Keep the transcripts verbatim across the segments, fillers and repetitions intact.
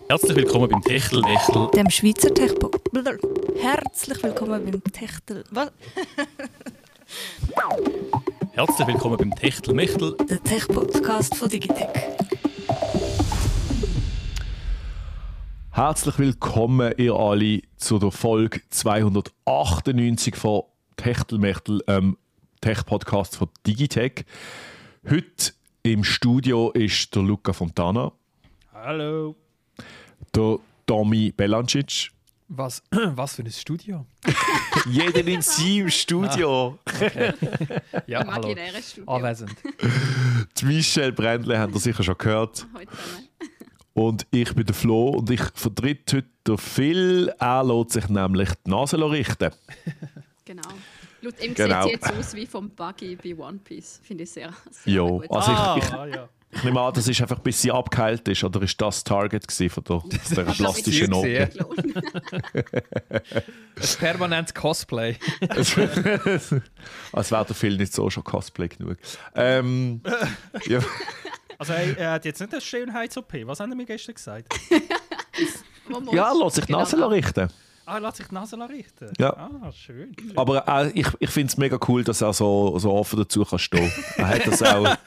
Herzlich willkommen beim Techtelmechtel. Dem Schweizer Techpo... Herzlich willkommen beim Techtel... Was? Herzlich willkommen beim Techtelmechtel. Der Tech-Podcast von Digitec. Herzlich willkommen, ihr alle, zu der Folge zweihundertachtundneunzig von Techtelmechtel, ähm, Tech-Podcast von Digitec. Heute im Studio ist der Luca Fontana. Hallo. Der Tommy Belancic. Was, was für ein Studio? Jeder in seinem Studio. Ah, okay. Ja, hallo. Studio. Anwesend. Die Michelle Brändle habt ihr sicher schon gehört. Heute zusammen. Und ich bin der Flo und ich vertrete heute den Phil. Er lässt sich nämlich die Nase richten. Genau. Laut ihm Genau. sieht es jetzt aus wie vom Buggy bei One Piece. Finde ich sehr, sehr Ja, gut. also ich, Ah, ich, ja. ich nehme an, das ist einfach, bis sie abgeheilt ist. Oder ist das Target gewesen von der, der Das plastischen ist Note? Ein permanentes Cosplay. Als wäre der Phil nicht so schon Cosplay genug. Ähm, ja. Also er hat jetzt nicht eine Schönheits-O P. Was haben Sie mir gestern gesagt? ja, lass sich die Nase Genau. richten. Ah, er lässt sich die Nase richten? Ja. Ah, schön. Aber äh, ich, ich finde es mega cool, dass er so, so offen dazu kann stehen. Er hat das auch.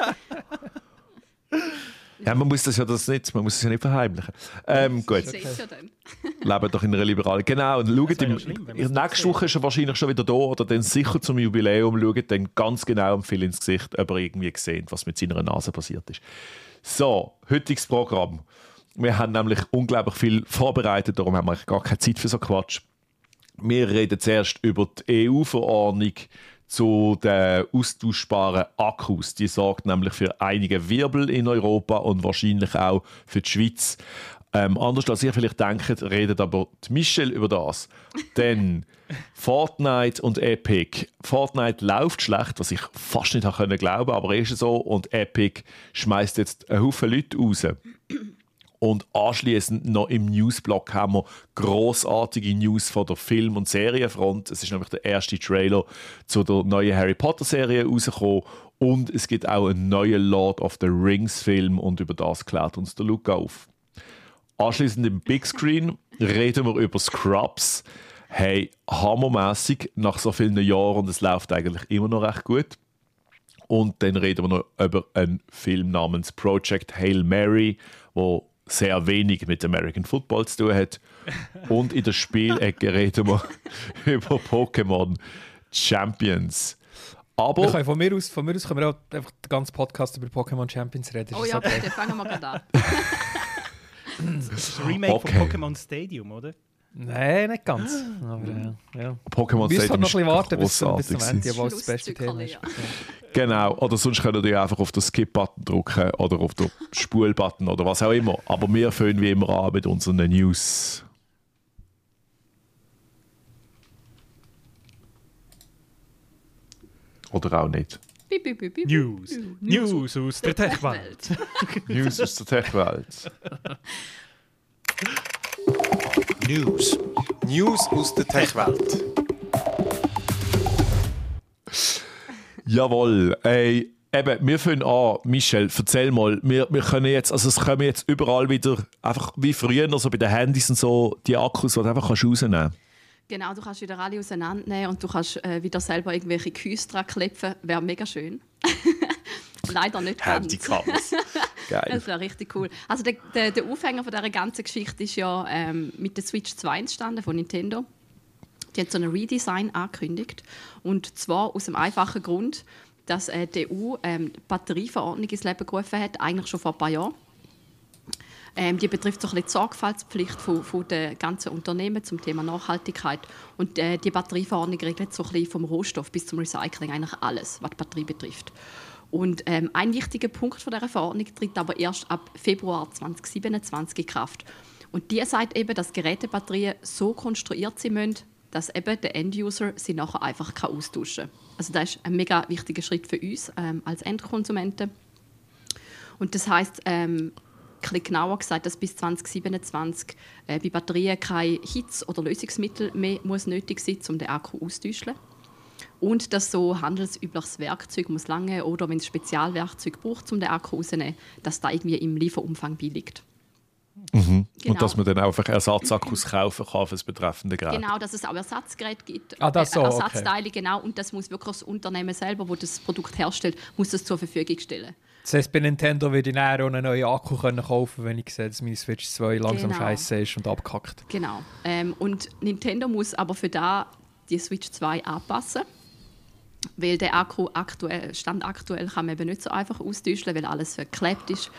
Ja, man muss das ja das nicht, man muss es ja nicht verheimlichen. Ähm, gut, Ich sehe es ja dann. leben doch in einer liberalen. Genau, und schaut, Das wäre im, ja schlimm, wenn man in es der nicht nächsten Woche ist er wahrscheinlich schon wieder da oder dann sicher zum Jubiläum schaut dann ganz genau am Phil ins Gesicht, ob er irgendwie gesehen, was mit seiner Nase passiert ist. So, heutiges Programm. Wir haben nämlich unglaublich viel vorbereitet, darum haben wir eigentlich gar keine Zeit für so Quatsch. Wir reden zuerst über die E U-Verordnung zu den austauschbaren Akkus. Die sorgt nämlich für einige Wirbel in Europa und wahrscheinlich auch für die Schweiz. Ähm, anders als ihr vielleicht denkt, redet aber die Michelle über das. Denn Fortnite und Epic. Fortnite läuft schlecht, was ich fast nicht glauben konnte, aber ist so. Und Epic schmeißt jetzt einen Haufen Leute raus. Und anschliessend noch im Newsblock haben wir grossartige News von der Film- und Serienfront. Es ist nämlich der erste Trailer zu der neuen Harry Potter-Serie rausgekommen. Und es gibt auch einen neuen Lord of the Rings-Film und über das klärt uns der Luca auf. Anschliessend im Big Screen reden wir über Scrubs. Hey, hammermässig nach so vielen Jahren und es läuft eigentlich immer noch recht gut. Und dann reden wir noch über einen Film namens Project Hail Mary, wo sehr wenig mit American Football zu tun hat. Und in der Spielecke reden wir über Pokémon Champions. Wir Aber können von, mir aus, von mir aus können wir auch einfach den ganzen Podcast über Pokémon Champions reden. Oh Ist ja, das okay? bitte, fangen wir gerade an. Das ist ein Remake Okay. von Pokémon Stadium, oder? Nein, nicht ganz. Aber, äh, ja. Pokémon Wir müssen halt Stadium noch ein bisschen warten bis, zum- bis grossartig zum Ende, gewesen. wo es das beste Thema ist. Schlusszyklen, Genau, oder sonst könnt ihr einfach auf den Skip-Button drücken oder auf den Spul-Button oder was auch immer. Aber wir fangen wie immer an mit unseren News. Oder auch nicht. Bip, bip, bip, bip. News. News. News aus der Tech-Welt. News aus der Tech-Welt. News. News aus der Tech-Welt. Jawohl. Ey, eben, wir fangen an. Michelle, erzähl mal. Wir, wir können jetzt, also es kommen jetzt überall wieder, einfach wie früher, so bei den Handys und so, die Akkus, die du einfach kannst rausnehmen kannst. Genau, du kannst wieder alle auseinandernehmen und du kannst äh, wieder selber irgendwelche Gehäuse dran klepfen. Wäre mega schön. Leider nicht ganz. Handycovers. Geil. Das wäre richtig cool. Also der, der, der Aufhänger von dieser ganzen Geschichte ist ja ähm, mit der Switch zwei entstanden von Nintendo. Die haben so ein Redesign angekündigt. Und zwar aus dem einfachen Grund, dass äh, die E U ähm, die Batterieverordnung ins Leben gerufen hat, eigentlich schon vor ein paar Jahren. Ähm, die betrifft so ein bisschen die Sorgfaltspflicht von, von den ganzen Unternehmen zum Thema Nachhaltigkeit. Und äh, die Batterieverordnung regelt so ein bisschen vom Rohstoff bis zum Recycling eigentlich alles, was die Batterie betrifft. Und ähm, ein wichtiger Punkt von dieser Verordnung tritt aber erst ab Februar zwanzig siebenundzwanzig in Kraft. Und die sagt eben, dass Gerätebatterien so konstruiert sein müssen, dass eben der End-User sie nachher einfach austauschen kann. Also das ist ein mega wichtiger Schritt für uns ähm, als Endkonsumenten. Und das heisst, ähm, ein bisschen genauer gesagt, dass bis zwanzig siebenundzwanzig äh, bei Batterien kein Hitze- oder Lösungsmittel mehr muss nötig sein, um den Akku auszutauschen. Und dass so handelsübliches Werkzeug muss lange oder wenn es Spezialwerkzeug braucht, um den Akku rauszunehmen, dass da irgendwie im Lieferumfang beiliegt. Mhm. Genau. Und dass man dann einfach Ersatzakkus kaufen kann für das betreffende Gerät. Genau, dass es auch Ersatzgeräte gibt, Ah, das so, äh, okay. Ersatzteile, genau. Und das muss wirklich das Unternehmen selber, das das Produkt herstellt, muss das zur Verfügung stellen. Das heisst, bei Nintendo würde ich näher einen neuen Akku können kaufen, wenn ich sehe, dass meine Switch zwei langsam Genau. scheiße ist und abkackt. Genau. Ähm, und Nintendo muss aber für da die Switch zwei anpassen. Weil der Akku aktuell, Stand aktuell kann man eben nicht so einfach austauschen, weil alles verklebt ist.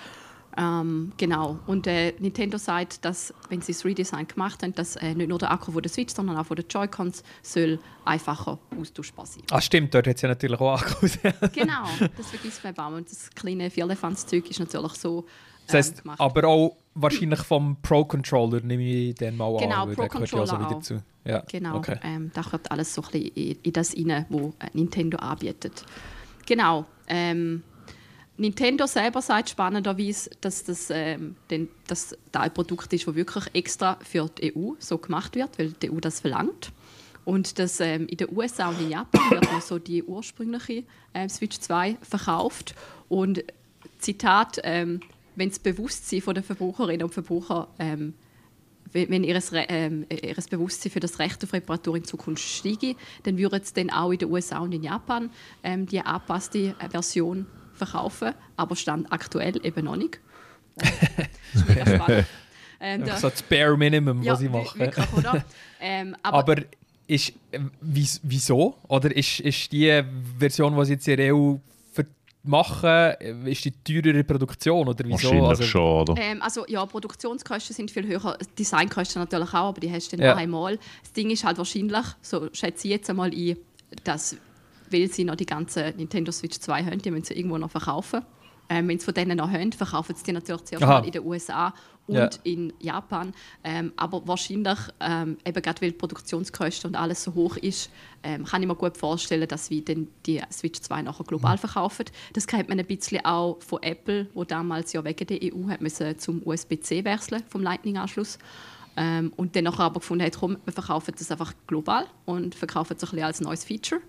Ähm, genau. Und äh, Nintendo sagt, dass, wenn sie das Redesign gemacht haben, dass äh, nicht nur der Akku von der Switch, sondern auch von den Joy-Cons soll einfacher austauschbar sein. Ah, stimmt, dort hat es ja natürlich auch Akkus. Genau, das vergisst man auch. Und das kleine Vierlefanz-Zeug ist natürlich so ähm, Das heisst, gemacht. aber auch wahrscheinlich vom Pro-Controller nehme ich den mal Genau, an. weil der gehört ja Pro-Controller also wieder auch. zu. Ja, Genau, okay. ähm, da kommt alles so ein bisschen in, in das rein, was Nintendo anbietet. Genau. Ähm, Nintendo selber sagt spannenderweise, dass das, ähm, den, das ein Produkt ist, das wirklich extra für die E U so gemacht wird, weil die E U das verlangt. Und dass ähm, in den U S A und in Japan wird noch so die ursprüngliche ähm, Switch zwei verkauft. Und Zitat, ähm, wenn das Bewusstsein der Verbraucherinnen und Verbraucher ähm, wenn ihr ähm, Bewusstsein für das Recht auf Reparatur in Zukunft steige, dann würden es dann auch in den U S A und in Japan ähm, die angepasste äh, Version verkaufen, aber Stand aktuell eben noch nicht. Das ist mega spannend. Ähm, Einfach so das Bare Minimum, ja, was ich wi- mache. wirklich, oder? Ähm, aber, Aber ist, äh, wies- wieso? Oder ist, ist die Version, die sie jetzt in der E U ver- machen, äh, ist die teurere Produktion? Oder wieso? Wahrscheinlich Also, schon, oder? Ähm, also ja, Produktionskosten sind viel höher, Designkosten natürlich auch, aber die hast du dann Ja. noch einmal. Das Ding ist halt wahrscheinlich, so schätze ich jetzt einmal ein, dass, weil sie noch die ganze Nintendo Switch zwei haben, die müssen sie irgendwo noch verkaufen. Ähm, wenn sie von denen noch haben, verkaufen sie die natürlich zuerst Aha. mal in den U S A und Ja. in Japan. Ähm, aber wahrscheinlich, ähm, eben gerade weil die Produktionskosten und alles so hoch ist, ähm, kann ich mir gut vorstellen, dass wir dann die Switch zwei nachher global verkaufen. Das kennt man ein bisschen auch von Apple, wo damals ja wegen der E U hat müssen zum U S B C wechseln, vom Lightning-Anschluss. Ähm, und dann nachher aber gefunden hat, komm, wir verkaufen das einfach global und verkaufen es ein bisschen als neues Feature.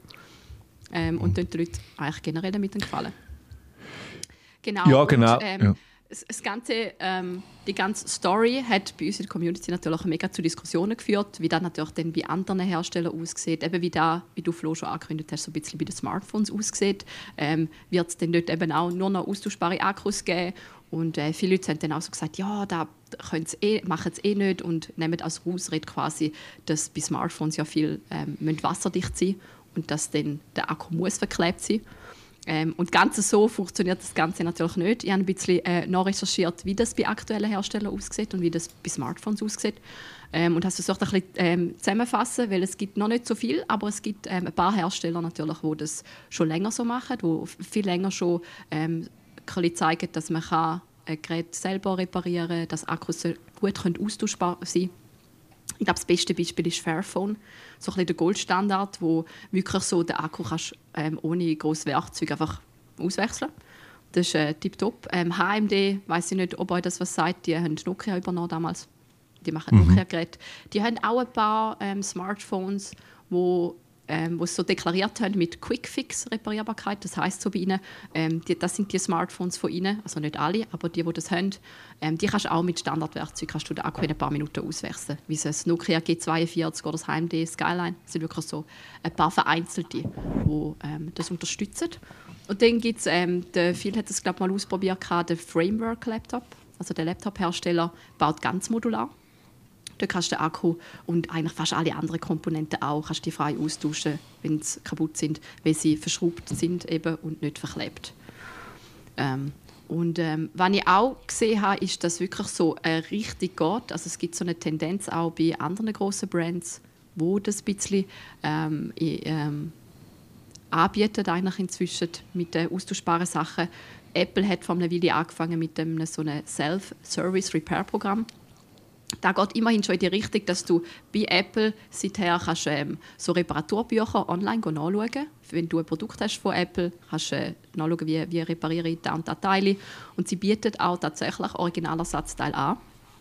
Ähm, und dann den Leuten eigentlich generell damit gefallen. Genau. Ja, genau, Und, ähm, ja. das, das ganze, ähm, die ganze Story hat bei uns in der Community natürlich mega zu Diskussionen geführt, wie das natürlich dann bei anderen Herstellern aussieht. Eben wie, da, wie du, Flo, schon angekündigt hast, so ein bisschen bei den Smartphones aussieht. Ähm, wird es dann dort eben auch nur noch austauschbare Akkus geben? Und äh, viele Leute haben dann auch so gesagt, ja, da eh, machen sie eh nicht und nehmen als Ausrede quasi, dass bei Smartphones ja viel ähm, wasserdicht sein und dass dann der Akku muss verklebt sein. Ähm, und ganz so funktioniert das Ganze natürlich nicht. Ich habe ein bisschen äh, nachrecherchiert, wie das bei aktuellen Herstellern aussieht und wie das bei Smartphones aussieht. Ähm, und habe versucht, ein bisschen ähm, zusammenzufassen, weil es gibt noch nicht so viel, aber es gibt ähm, ein paar Hersteller natürlich, die das schon länger so machen, die viel länger schon ähm, zeigen, dass man kann ein Gerät selber reparieren kann, dass Akkus gut austauschbar sein können. Ich glaube, das beste Beispiel ist Fairphone, so ein bisschen der Goldstandard, wo wirklich so den Akku kannst, ähm, ohne grosses Werkzeug einfach auswechseln. Das ist äh, tipptopp. Ähm, H M D, weiß ich nicht, ob euch das was sagt, die haben Nokia übernommen damals. Die machen Mhm. Nokia-Geräte. Die haben auch ein paar ähm, Smartphones, wo ähm, wo sie so deklariert haben mit Quick-Fix-Reparierbarkeit. Das heisst so bei ihnen, ähm, die, das sind die Smartphones von ihnen, also nicht alle, aber die, die das haben, ähm, die kannst du auch mit Standardwerkzeug kannst du den Akku in ein paar Minuten auswechseln. Wie so das Nokia G zweiundvierzig oder das H M D Skyline. Das sind wirklich so ein paar vereinzelte, die ähm, das unterstützen. Und dann gibt es, ähm, der Phil hat das glaube ich mal ausprobiert, den Framework-Laptop. Also der Laptop-Hersteller baut ganz modular. Da kannst du den Akku und eigentlich fast alle anderen Komponenten auch kannst die frei austauschen, wenn sie kaputt sind, weil sie verschraubt sind eben und nicht verklebt. Ähm, und ähm, was ich auch gesehen habe, ist, dass wirklich so äh, richtig geht. Also es gibt so eine Tendenz auch bei anderen grossen Brands, wo das ein bisschen ähm, in, ähm, anbieten eigentlich inzwischen mit den austauschbaren Sachen. Apple hat vor einer Weile angefangen mit einem so einem Self-Service-Repair-Programm. Da geht immerhin schon in die Richtung, dass du bei Apple seither kannst, ähm, so Reparaturbücher online nachschauen kannst. Wenn du ein Produkt hast von Apple, kannst du äh, nachschauen, wie, wie repariere ich da und da Teile. Und sie bietet auch tatsächlich Originalersatzteile an.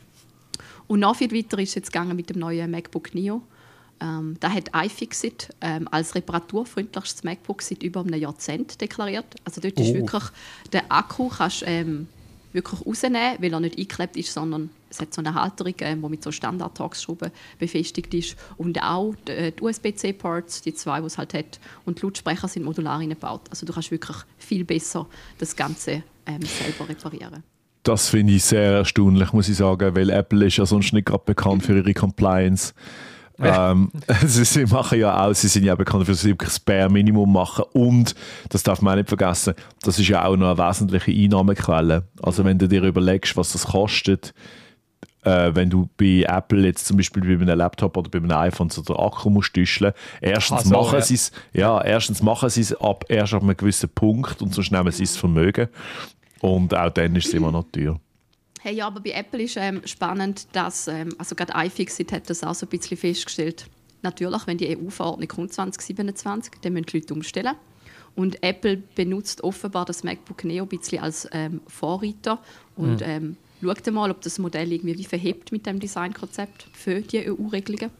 Und noch viel weiter ist es jetzt gegangen mit dem neuen MacBook Neo. Ähm, da hat iFixit ähm, als reparaturfreundlichstes MacBook seit über einem Jahrzehnt deklariert. Also dort Oh. ist wirklich der Akku kannst, ähm, wirklich rausnehmen, weil er nicht eingeklebt ist, sondern es hat so eine Halterung, die äh, mit so Standard-Torx-Schrauben befestigt ist. Und auch die, die U S B C-Ports, die zwei, die es halt hat. Und die Lautsprecher sind modular eingebaut. Also du kannst wirklich viel besser das Ganze ähm, selber reparieren. Das finde ich sehr erstaunlich, muss ich sagen, weil Apple ist ja sonst nicht gerade bekannt für ihre Compliance. Ja. Ähm, sie, sie machen ja auch, sie sind ja bekannt dafür, dass sie wirklich das Bare Minimum machen und, das darf man auch nicht vergessen, das ist ja auch noch eine wesentliche Einnahmequelle. Also wenn du dir überlegst, was das kostet, äh, wenn du bei Apple jetzt zum Beispiel bei einem Laptop oder bei einem iPhone so den Akku musst tüscheln, erstens, so, machen ja. sie es, ja, erstens machen sie es ab, erst ab einem gewissen Punkt und sonst nehmen sie das Vermögen und auch dann ist es immer noch teuer. Hey, ja, aber bei Apple ist ähm, spannend, dass, ähm, also gerade iFixit hat das auch so ein bisschen festgestellt. Natürlich, wenn die E U-Verordnung kommt zwanzig siebenundzwanzig, dann müssen die Leute umstellen. Und Apple benutzt offenbar das MacBook Neo ein bisschen als ähm, Vorreiter und mhm. ähm, schaut mal, ob das Modell irgendwie wie verhebt mit dem Designkonzept für die E U-Regelungen.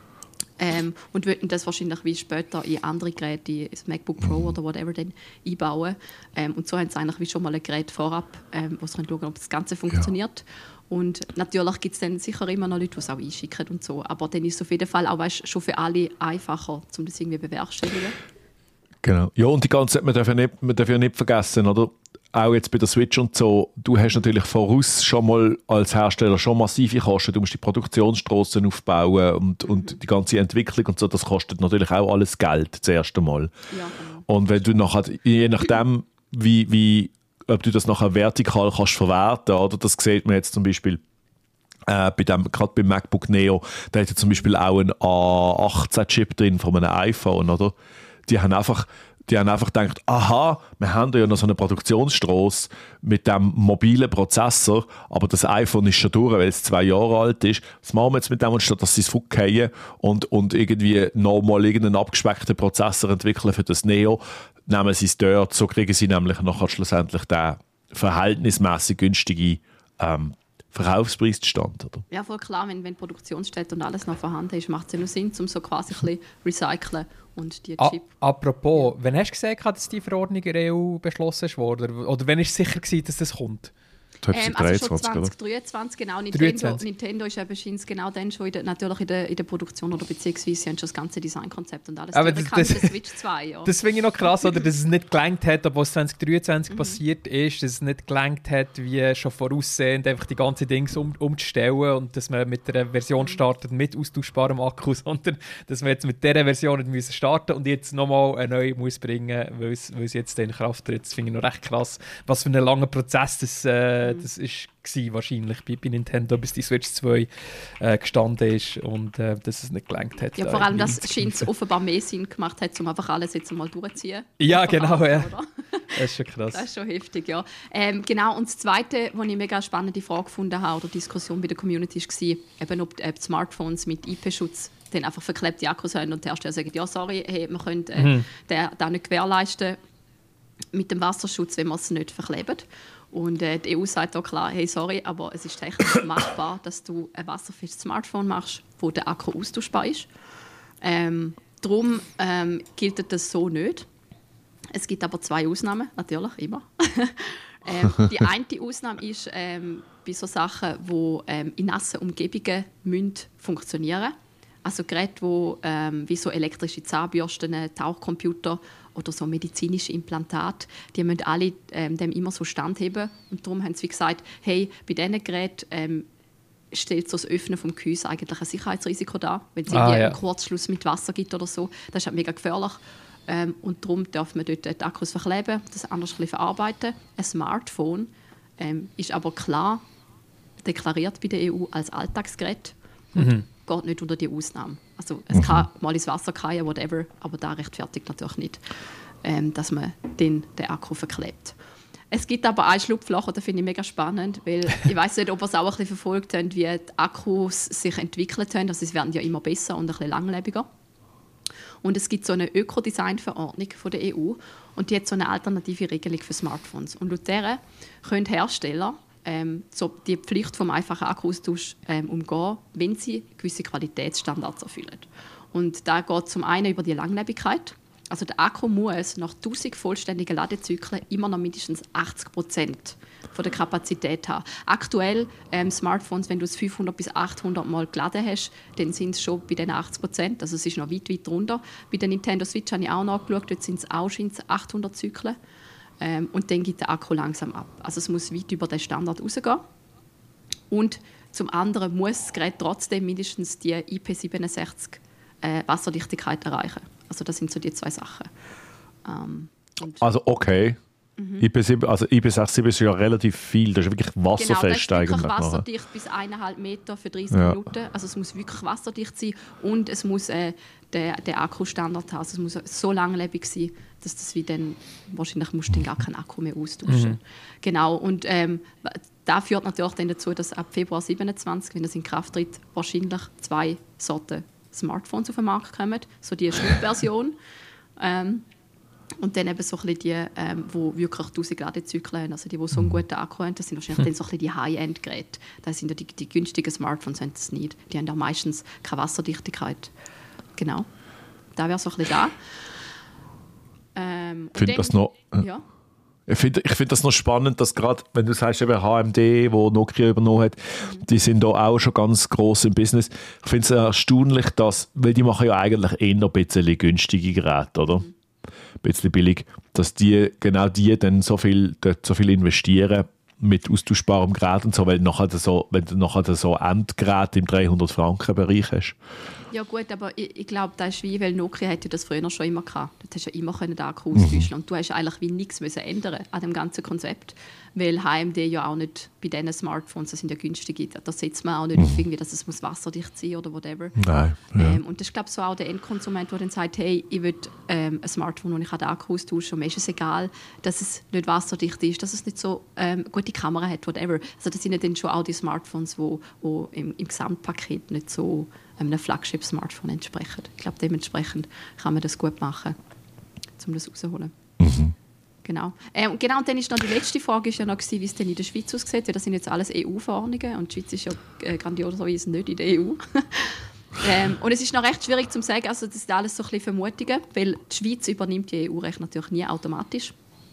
Ähm, und würden das wahrscheinlich wie später in andere Geräte, das MacBook Pro oder whatever, dann einbauen. Ähm, und so haben sie eigentlich wie schon mal ein Gerät vorab, ähm, wo sie schauen können, ob das Ganze funktioniert. Ja. Und natürlich gibt es dann sicher immer noch Leute, die es auch einschicken und so. Aber dann ist es auf jeden Fall auch weißt, schon für alle einfacher, um das irgendwie zu bewerkstelligen. Genau. Ja, und die ganze, man darf ja nicht, man darf ja nicht vergessen, oder? Auch jetzt bei der Switch und so, du hast natürlich voraus schon mal als Hersteller schon massive Kosten. Du musst die Produktionsstraßen aufbauen und, mhm. und die ganze Entwicklung und so, das kostet natürlich auch alles Geld, das erste Mal. Ja, genau. Und wenn du nachher, je nachdem, wie, wie, ob du das nachher vertikal kannst verwerten, oder? Das sieht man jetzt zum Beispiel äh, bei dem, gerade beim MacBook Neo, da hat ja zum Beispiel auch ein A achtzehn Chip drin von einem iPhone, oder? Die haben einfach Die haben einfach gedacht, aha, wir haben ja noch so eine Produktionsstrasse mit dem mobilen Prozessor, aber das iPhone ist schon durch, weil es zwei Jahre alt ist. Was machen wir jetzt mit dem, anstatt dass sie es fortgehen und, und irgendwie nochmal irgendeinen abgespeckten Prozessor entwickeln für das Neo, nehmen sie es dort, so kriegen sie nämlich nachher schlussendlich den verhältnismäßig günstigen ähm, Verkaufspreis zustande, oder? Ja, voll klar, wenn, wenn Produktionsstätte und alles noch vorhanden ist, macht es ja nur Sinn, um so quasi ein bisschen recyceln und die Chip. A- apropos, ja. Wann hast du gesagt, dass die Verordnung in der E U beschlossen wurde? Oder wann ist sicher gewesen, dass das kommt? Ähm, also schon zwanzig dreiundzwanzig, genau. Nintendo, Nintendo ist eben scheint genau dann schon in der, natürlich in der, in der Produktion oder beziehungsweise sie haben schon das ganze Designkonzept und alles. Aber das, das, das Switch zwei, ja. Das finde ich noch krass, oder, dass es nicht gelangt hat, obwohl es zwanzig dreiundzwanzig mhm. passiert ist, dass es nicht gelangt hat, wie schon voraussehend einfach die ganzen Dinge um, umzustellen und dass man mit einer Version startet mit austauschbarem Akku, sondern dass man jetzt mit dieser Version nicht müssen starten und jetzt nochmal eine neue muss bringen, weil es, weil es jetzt in Kraft tritt. Das finde ich noch recht krass, was für ein langer Prozess das äh, das ist war wahrscheinlich bei, bei Nintendo, bis die Switch zwei äh, gestanden ist und äh, dass es nicht gelangt hat. Ja, vor allem, dass es offenbar mehr Sinn gemacht hat, um einfach alles jetzt mal durchzuziehen. Ja, genau, ja. Das ist schon krass. Das ist schon heftig, ja. Ähm, genau, und das Zweite, was ich mega spannende Frage gefunden habe, oder Diskussion bei der Community, war, eben, ob die Smartphones mit I P-Schutz dann einfach verklebte Akkus haben und die Hersteller sagen, ja, sorry, hey, wir können äh, mhm. das nicht gewährleisten mit dem Wasserschutz, wenn wir es nicht verkleben. Und äh, die E U sagt auch klar, hey, sorry, aber es ist technisch machbar, dass du ein wasserfestes Smartphone machst, wo der Akku austauschbar ist. Ähm, darum ähm, gilt das so nicht. Es gibt aber zwei Ausnahmen, natürlich, immer. ähm, die eine Ausnahme ist ähm, bei so Sachen, die ähm, in nassen Umgebungen müssen funktionieren. Also Geräte, die ähm, wie so elektrische Zahnbürsten, Tauchcomputer oder so medizinische Implantate, die müssen alle ähm, dem immer so standheben. Und darum haben sie wie gesagt, hey, bei diesen Geräten ähm, stellt so das Öffnen des Gehäuses eigentlich ein Sicherheitsrisiko dar. Wenn es ah, ja. einen Kurzschluss mit Wasser gibt oder so, das ist halt mega gefährlich. Ähm, und darum darf man dort die Akkus verkleben, das anders ein bisschen verarbeiten. Ein Smartphone ähm, ist aber klar deklariert bei der E U als Alltagsgerät. Mhm. Geht nicht unter die Ausnahme. Also es mhm. kann mal ins Wasser fallen, whatever, aber da rechtfertigt natürlich nicht, ähm, dass man den, den Akku verklebt. Es gibt aber ein Schlupfloch, das finde ich mega spannend, weil ich weiß nicht, ob ihr es auch ein bisschen verfolgt habt, wie die Akkus sich entwickelt haben. Also sie werden ja immer besser und ein bisschen langlebiger. Und es gibt so eine Ökodesign-Verordnung von der E U und die hat so eine alternative Regelung für Smartphones. Und laut dieser können Hersteller Ähm, so die Pflicht vom einfachen Akkuaustausch ähm, umgehen, wenn sie gewisse Qualitätsstandards erfüllen. Und da geht zum einen über die Langlebigkeit. Also der Akku muss nach tausend vollständigen Ladezyklen immer noch mindestens achtzig Prozent von der Kapazität haben. Aktuell ähm, Smartphones, wenn du es fünfhundert bis achthundert Mal geladen hast, dann sind es schon bei den achtzig Prozent. Also es ist noch weit, weit drunter. Bei der Nintendo Switch habe ich auch nachgeschaut, dort sind es auch achthundert Zyklen. Ähm, und dann geht der Akku langsam ab. Also es muss weit über den Standard rausgehen. Und zum anderen muss das Gerät trotzdem mindestens die I P siebenundsechzig äh, Wasserdichtigkeit erreichen. Also das sind so die zwei Sachen. Ähm, also okay. Mhm. I P sieben, also I P sechs sieben ist ja relativ viel. Das ist wirklich wasserfest genau, das ist eigentlich. Wirklich wasserdicht nachher. Bis eineinhalb Meter für dreißig ja. Minuten. Also es muss wirklich wasserdicht sein und es muss äh, den, den Akkustandard haben. Also es muss so langlebig sein, dass das wie dann wahrscheinlich musst du dann gar keinen Akku mehr austauschen. Mhm. Genau. Und ähm, das führt natürlich dann dazu, dass ab Februar siebenundzwanzig, wenn das in Kraft tritt, wahrscheinlich zwei Sorten Smartphones auf den Markt kommen. So die Schnittversion. ähm, und dann eben so ein bisschen die, ähm, die wirklich tausend Ladezyklen haben, also die, die so einen guten Akku haben, das sind wahrscheinlich dann so ein bisschen die High-End-Geräte. Das sind ja die, die günstigen Smartphones, haben das nicht. Die haben ja meistens keine Wasserdichtigkeit. Genau. Da wäre so ein bisschen da. Ähm, ich finde das noch... Ja. Ich finde ich find das noch spannend, dass gerade, wenn du sagst, eben H M D, wo Nokia übernommen hat, die sind da auch schon ganz gross im Business. Ich finde es erstaunlich, dass, weil die machen ja eigentlich eher ein bisschen günstige Geräte, oder? Mhm. Ein bisschen billig, dass die, genau die dann so viel, dort so viel investieren mit austauschbarem Gerät und so, weil nachher so, wenn du nachher so Endgeräte im dreihundert Franken Bereich hast. Ja gut, aber ich, ich glaube, das ist wie, weil Nokia hat ja das früher schon immer gehabt. Dort hast du ja immer den Akku austauschen mhm. und du hast eigentlich wie nichts müssen ändern an dem ganzen Konzept, weil H M D ja auch nicht bei diesen Smartphones, das sind ja günstige, da setzt man auch nicht mhm. irgendwie, dass es muss wasserdicht sein oder whatever. Nein. Ja. Ähm, und das ist glaube ich so auch der Endkonsument, der dann sagt, hey, ich will ähm, ein Smartphone, wo ich den Akku austauschen kann, und mir ist es egal, dass es nicht wasserdicht ist, dass es nicht so ähm, gute Kamera hat, whatever. Also das sind ja dann schon auch die Smartphones, die wo, wo im, im Gesamtpaket nicht so einem Flagship-Smartphone entsprechen. Ich glaube, dementsprechend kann man das gut machen, um das rauszuholen. Mhm. Genau. Ähm, genau, und dann ist noch die letzte Frage, ist ja noch gewesen, wie es denn in der Schweiz aussieht. Ja, das sind jetzt alles E U-Verordnungen und die Schweiz ist ja äh, grandioserweise nicht in der E U. ähm, und es ist noch recht schwierig zu sagen, also das sind alles so ein bisschen Vermutungen, weil die Schweiz übernimmt die E U-Recht natürlich nie automatisch.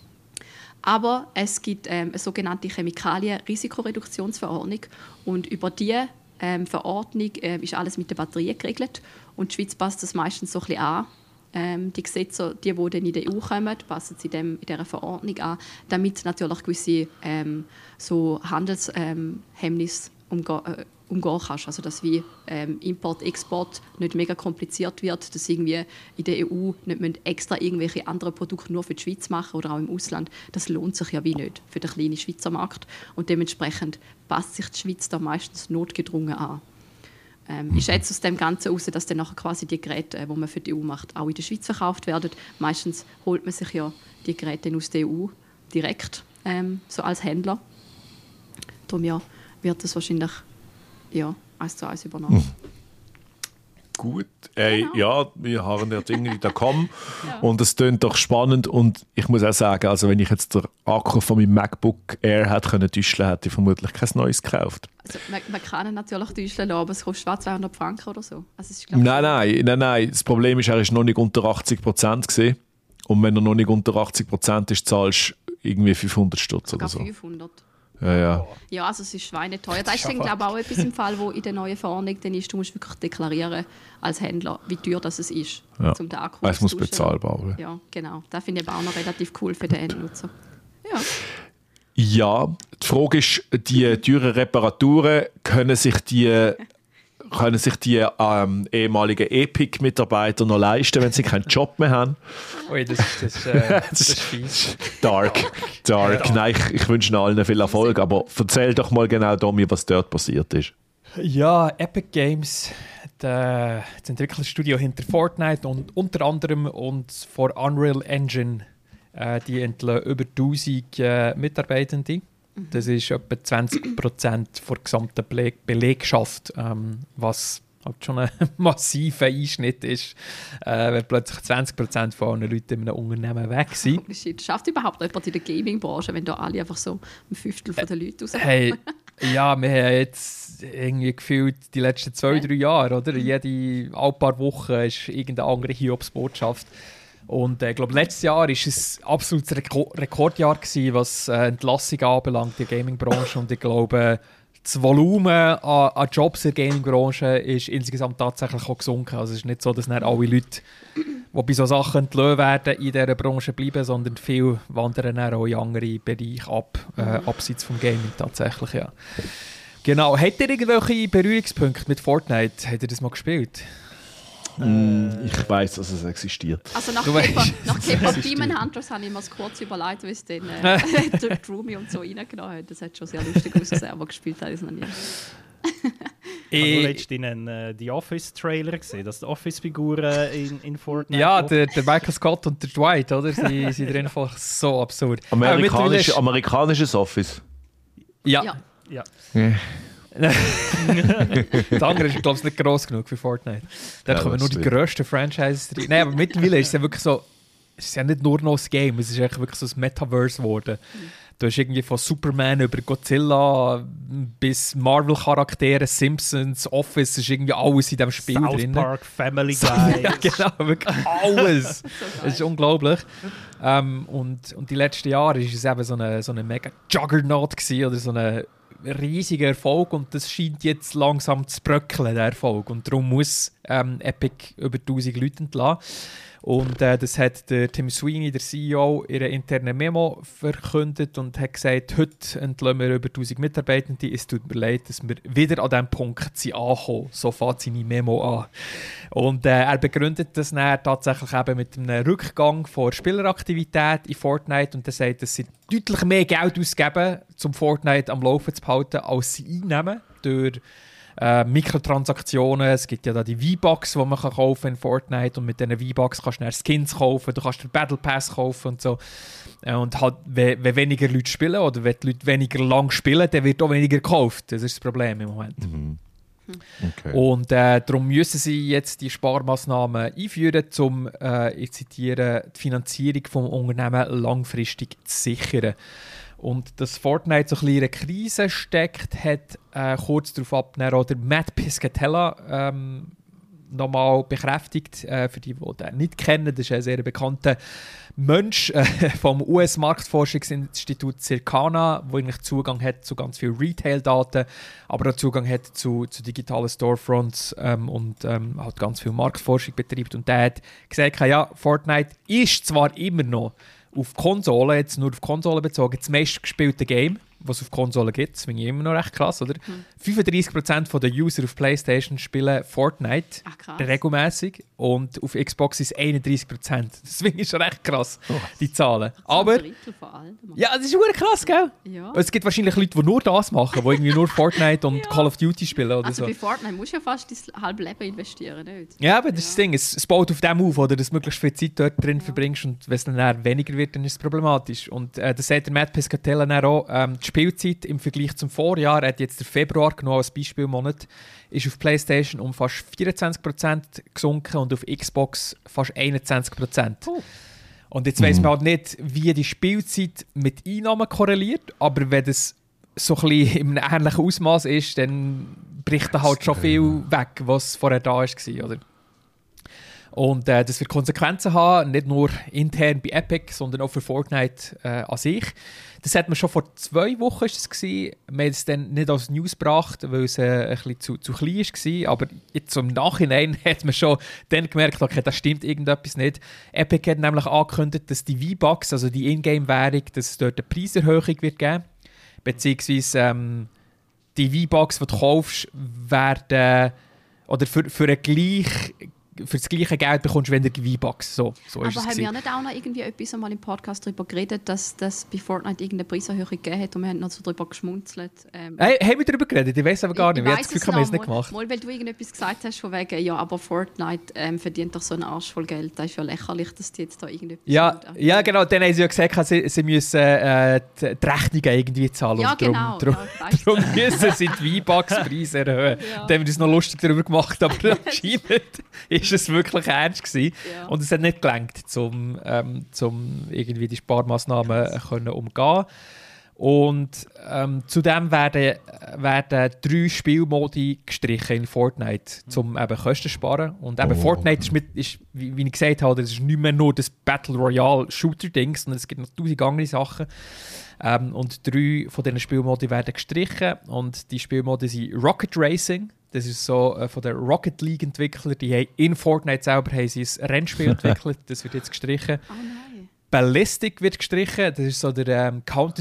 Aber es gibt ähm, eine sogenannte Chemikalien-Risikoreduktionsverordnung und über die ähm, Verordnung äh, ist alles mit der Batterie geregelt und die Schweiz passt das meistens so ein bisschen an. Ähm, die Gesetze, die, die dann in die E U kommen, passen sie dem, in dieser Verordnung an, damit natürlich gewisse ähm, so Handelshemmnisse ähm, umgehen, äh, umgehen kannst. Also dass wie ähm, Import, Export nicht mega kompliziert wird, dass irgendwie in der E U nicht extra irgendwelche anderen Produkte nur für die Schweiz machen oder auch im Ausland. Das lohnt sich ja wie nicht für den kleinen Schweizer Markt. Und dementsprechend passt sich die Schweiz da meistens notgedrungen an. Ähm, ich schätze aus dem Ganzen heraus, dass dann nachher quasi die Geräte, die man für die E U macht, auch in der Schweiz verkauft werden. Meistens holt man sich ja die Geräte aus der E U direkt, ähm, so als Händler. Darum ja, wird das wahrscheinlich ja, eins zu eins übernommen. Hm. Gut, äh, genau. Ja, wir haben ja Dinge, die kommen ja. Und es klingt doch spannend und ich muss auch sagen, also wenn ich jetzt den Akku von meinem MacBook Air hätte können täuschen, hätte ich vermutlich kein neues gekauft. Also man, man kann ihn natürlich täuschen lassen, aber es kostet zwar zweihundert Franken oder so. Also es ist, nein, nein, nein, nein, das Problem ist, er ist noch nicht unter achtzig Prozent gewesen. Und wenn er noch nicht unter achtzig Prozent ist, zahlst du irgendwie fünfhundert Stutz oder so. fünfhundert. Ja, ja. Ja, also es ist schweineteuer. Das ist dann, glaube ich, auch etwas im Fall, wo in der neuen Verordnung dann ist, du musst wirklich deklarieren als Händler, wie teuer das ist, ja. um den Akku es muss bezahlbar sein. Ja, genau. Das finde ich aber auch noch relativ cool für den Endnutzer. Ja. Ja, die Frage ist, die teuren Reparaturen, können sich die, können sich die ähm, ehemaligen Epic-Mitarbeiter noch leisten, wenn sie keinen Job mehr haben? Ui, das, das, äh, das ist fies. Dark, dark. Ja. Nein, ich, ich wünsche allen viel Erfolg, aber erzähl doch mal genau, Domi, was dort passiert ist. Ja, Epic Games, das Entwicklerstudio hinter Fortnite und unter anderem und vor Unreal Engine, äh, die entlassen über tausend äh, Mitarbeitende. Mhm. Das ist etwa zwanzig Prozent der gesamten Beleg- Belegschaft, ähm, was halt schon ein massiver Einschnitt ist, äh, wenn plötzlich zwanzig Prozent von allen Leuten in einem Unternehmen weg sind. Shit. Schafft überhaupt jemand in der Gaming-Branche, wenn da alle einfach so ein Fünftel von den Leuten rauskommen? Hey, ja, wir haben jetzt irgendwie gefühlt die letzten zwei, drei Jahre, oder? Jede, alle paar Wochen ist irgendeine andere Hiobsbotschaft. Und ich äh, glaube, letztes Jahr war es ein absolutes Reko- Rekordjahr gewesen, was äh, Entlassungen anbelangt, die Gaming-Branche. Und ich glaube, das Volumen an, an Jobs in der Gaming-Branche ist insgesamt tatsächlich auch gesunken. Also es ist nicht so, dass nicht alle Leute, die bei solchen Sachen entlassen werden, in dieser Branche bleiben, sondern viele wandern dann auch in andere Bereiche ab, äh, abseits vom Gaming tatsächlich, ja. Genau. Habt ihr irgendwelche Berührungspunkte mit Fortnite? Habt ihr das mal gespielt? Mm, ich weiss, dass es existiert. Also nach Du K-Pop weißt, nach das K-Pop ist Demon Hunters habe ich mir das kurz überlegt, wie es dann äh, der Droomy und so reingenommen hat. Das hat schon sehr lustig ausgesehen, aber gespielt habe ich es noch nie. Ich habe Ich- letztens einen äh, The Office-Trailer gesehen, dass die Office-Figuren in, in Fortnite... Ja, der, der Michael Scott und der Dwight, oder? Sie sind einfach so absurd. Amerikanisch, Aber amerikanisches Office. Ja, Ja. Ja. der andere ist, glaube ich, nicht gross genug für Fortnite. Da Ja, kommen das nur die stimmt. grössten Franchises rein. Nein, aber mittlerweile ist es ja wirklich so, es ist ja nicht nur noch ein Game, es ist eigentlich wirklich so ein Metaverse geworden. Du hast irgendwie von Superman über Godzilla bis Marvel-Charaktere, Simpsons, Office, es ist irgendwie alles in diesem Spiel South drin. Park, Family Guy. Ja, genau, wirklich alles. Es ist unglaublich. Ähm, und, und die letzten Jahre war es eben so eine, so eine mega Juggernaut gewesen, oder so ein riesiger Erfolg, und das scheint jetzt langsam zu bröckeln, der Erfolg. Und darum muss ähm, Epic über tausend Leute entlassen. Und äh, das hat der Tim Sweeney, der C E O, in einer internen Memo verkündet und hat gesagt, heute entlassen wir über tausend Mitarbeitende. Es tut mir leid, dass wir wieder an diesem Punkt sind angekommen. So fängt seine Memo an. Und äh, er begründet das dann tatsächlich eben mit einem Rückgang von Spieleraktivität in Fortnite, und er sagt, dass sie deutlich mehr Geld ausgeben, um Fortnite am Laufen zu behalten, als sie einnehmen durch Äh, Mikrotransaktionen. Es gibt ja da die V-Bucks, die man kann kaufen in Fortnite, und mit diesen V-Bucks kannst du dann Skins kaufen, du kannst den Battle Pass kaufen und so. Äh, und halt, wenn, wenn weniger Leute spielen oder wenn die Leute weniger lang spielen, dann wird auch weniger gekauft. Das ist das Problem im Moment. Mhm. Okay. Und äh, darum müssen sie jetzt die Sparmaßnahmen einführen, um, äh, ich zitiere, die Finanzierung des Unternehmens langfristig zu sichern. Und dass Fortnite so ein bisschen in einer Krise steckt, hat äh, kurz darauf ab auch der Matt Piscatella ähm, nochmal bekräftigt. Äh, für die, die den nicht kennen, das ist ein sehr bekannter Mensch äh, vom U S-Marktforschungsinstitut Circana, der eigentlich Zugang hat zu ganz vielen Retail-Daten, aber auch Zugang hat zu, zu digitalen Storefronts ähm, und ähm, hat ganz viel Marktforschung betrieben. Und der hat gesagt, ja, Fortnite ist zwar immer noch auf Konsolen, jetzt nur auf Konsolen bezogen, das meistgespielte Game, was es auf Konsolen gibt. Das finde ich immer noch recht krass, oder? Hm. fünfunddreißig Prozent der User auf PlayStation spielen Fortnite Ach, regelmäßig, und auf Xbox ist es einunddreißig Prozent. Das finde ich schon recht krass, Oh. die Zahlen. Ein Aber Drittel von allen. ja, das ist wirklich krass, gell? Ja. Es gibt wahrscheinlich Leute, die nur das machen, die irgendwie nur Fortnite und Ja. Call of Duty spielen oder Also so. bei Fortnite musst du ja fast dein halbes Leben investieren, nicht? Ja, aber das ist Ja. das Ding. Es, es baut auf dem auf, oder, dass du möglichst viel Zeit dort drin verbringst, und wenn es dann eher weniger wird, dann ist es problematisch. Und äh, das sagt der Matt Piscatella dann auch. Ähm, die Spielzeit im Vergleich zum Vorjahr, er hat jetzt den Februar genommen als Beispielmonat, ist auf PlayStation um fast vierundzwanzig Prozent gesunken und auf Xbox fast einundzwanzig Prozent. Oh. Und jetzt weiss man halt nicht, wie die Spielzeit mit Einnahmen korreliert, aber wenn das so ein bisschen in einem ähnlichen Ausmaß ist, dann bricht da halt schon viel weg, was vorher da war, oder? Und äh, das wird Konsequenzen haben, nicht nur intern bei Epic, sondern auch für Fortnite äh, an sich. Das hat man schon vor zwei Wochen ist es gewesen. Wir haben es dann nicht als News gebracht, weil es äh, ein bisschen zu, zu klein war. Aber jetzt im Nachhinein hat man schon dann gemerkt, okay, das stimmt irgendetwas nicht. Epic hat nämlich angekündigt, dass die V-Bucks, also die Ingame-Währung, dass es dort eine Preiserhöhung wird geben. Beziehungsweise ähm, die V-Bucks, die du kaufst, werden oder für, für einen gleich für das gleiche Geld bekommst du weniger V-Bucks. So, so ist Aber es haben gewesen. wir nicht auch noch irgendwie etwas einmal im Podcast darüber geredet, dass das bei Fortnite irgendeine Preiserhöhung gegeben hat und wir haben noch so darüber geschmunzelt? Ähm, Hey, haben wir darüber geredet? Ich weiß aber gar nicht. Ich habe das weiss Gefühl, wir haben es noch, nicht gemacht. Mal, weil du irgendetwas gesagt hast, von wegen, ja, aber Fortnite ähm, verdient doch so einen Arsch voll Geld. Das ist ja lächerlich, dass die jetzt da irgendetwas... Ja, machen. ja, genau. Dann haben sie ja gesagt, sie, sie müssen äh, die, die Rechnungen irgendwie zahlen. Ja, und darum, genau. Darum, Ja, weiss darum müssen sie die V-Bucks-Preise erhöhen. Ja. Dann haben wir uns noch lustig darüber gemacht, aber anscheinend ist es wirklich ernst gewesen. Ja. Und es hat nicht gelangt, um ähm, zum irgendwie die Sparmaßnahmen können umgehen. Und ähm, zudem werden, werden drei Spielmodi gestrichen in Fortnite, um eben Kosten zu sparen. Und eben Oh. Fortnite ist, mit, ist wie, wie ich gesagt habe, das ist nicht mehr nur das Battle Royale Shooter-Ding, sondern es gibt noch tausend andere Sachen. Ähm, und drei von diesen Spielmodi werden gestrichen. Und die Spielmodi sind Rocket Racing. Das ist so äh, von der Rocket League-Entwickler. Die haben in Fortnite selber haben sie ein Rennspiel entwickelt. Das wird jetzt gestrichen. Oh nein. Ballistic wird gestrichen. Das ist so der ähm,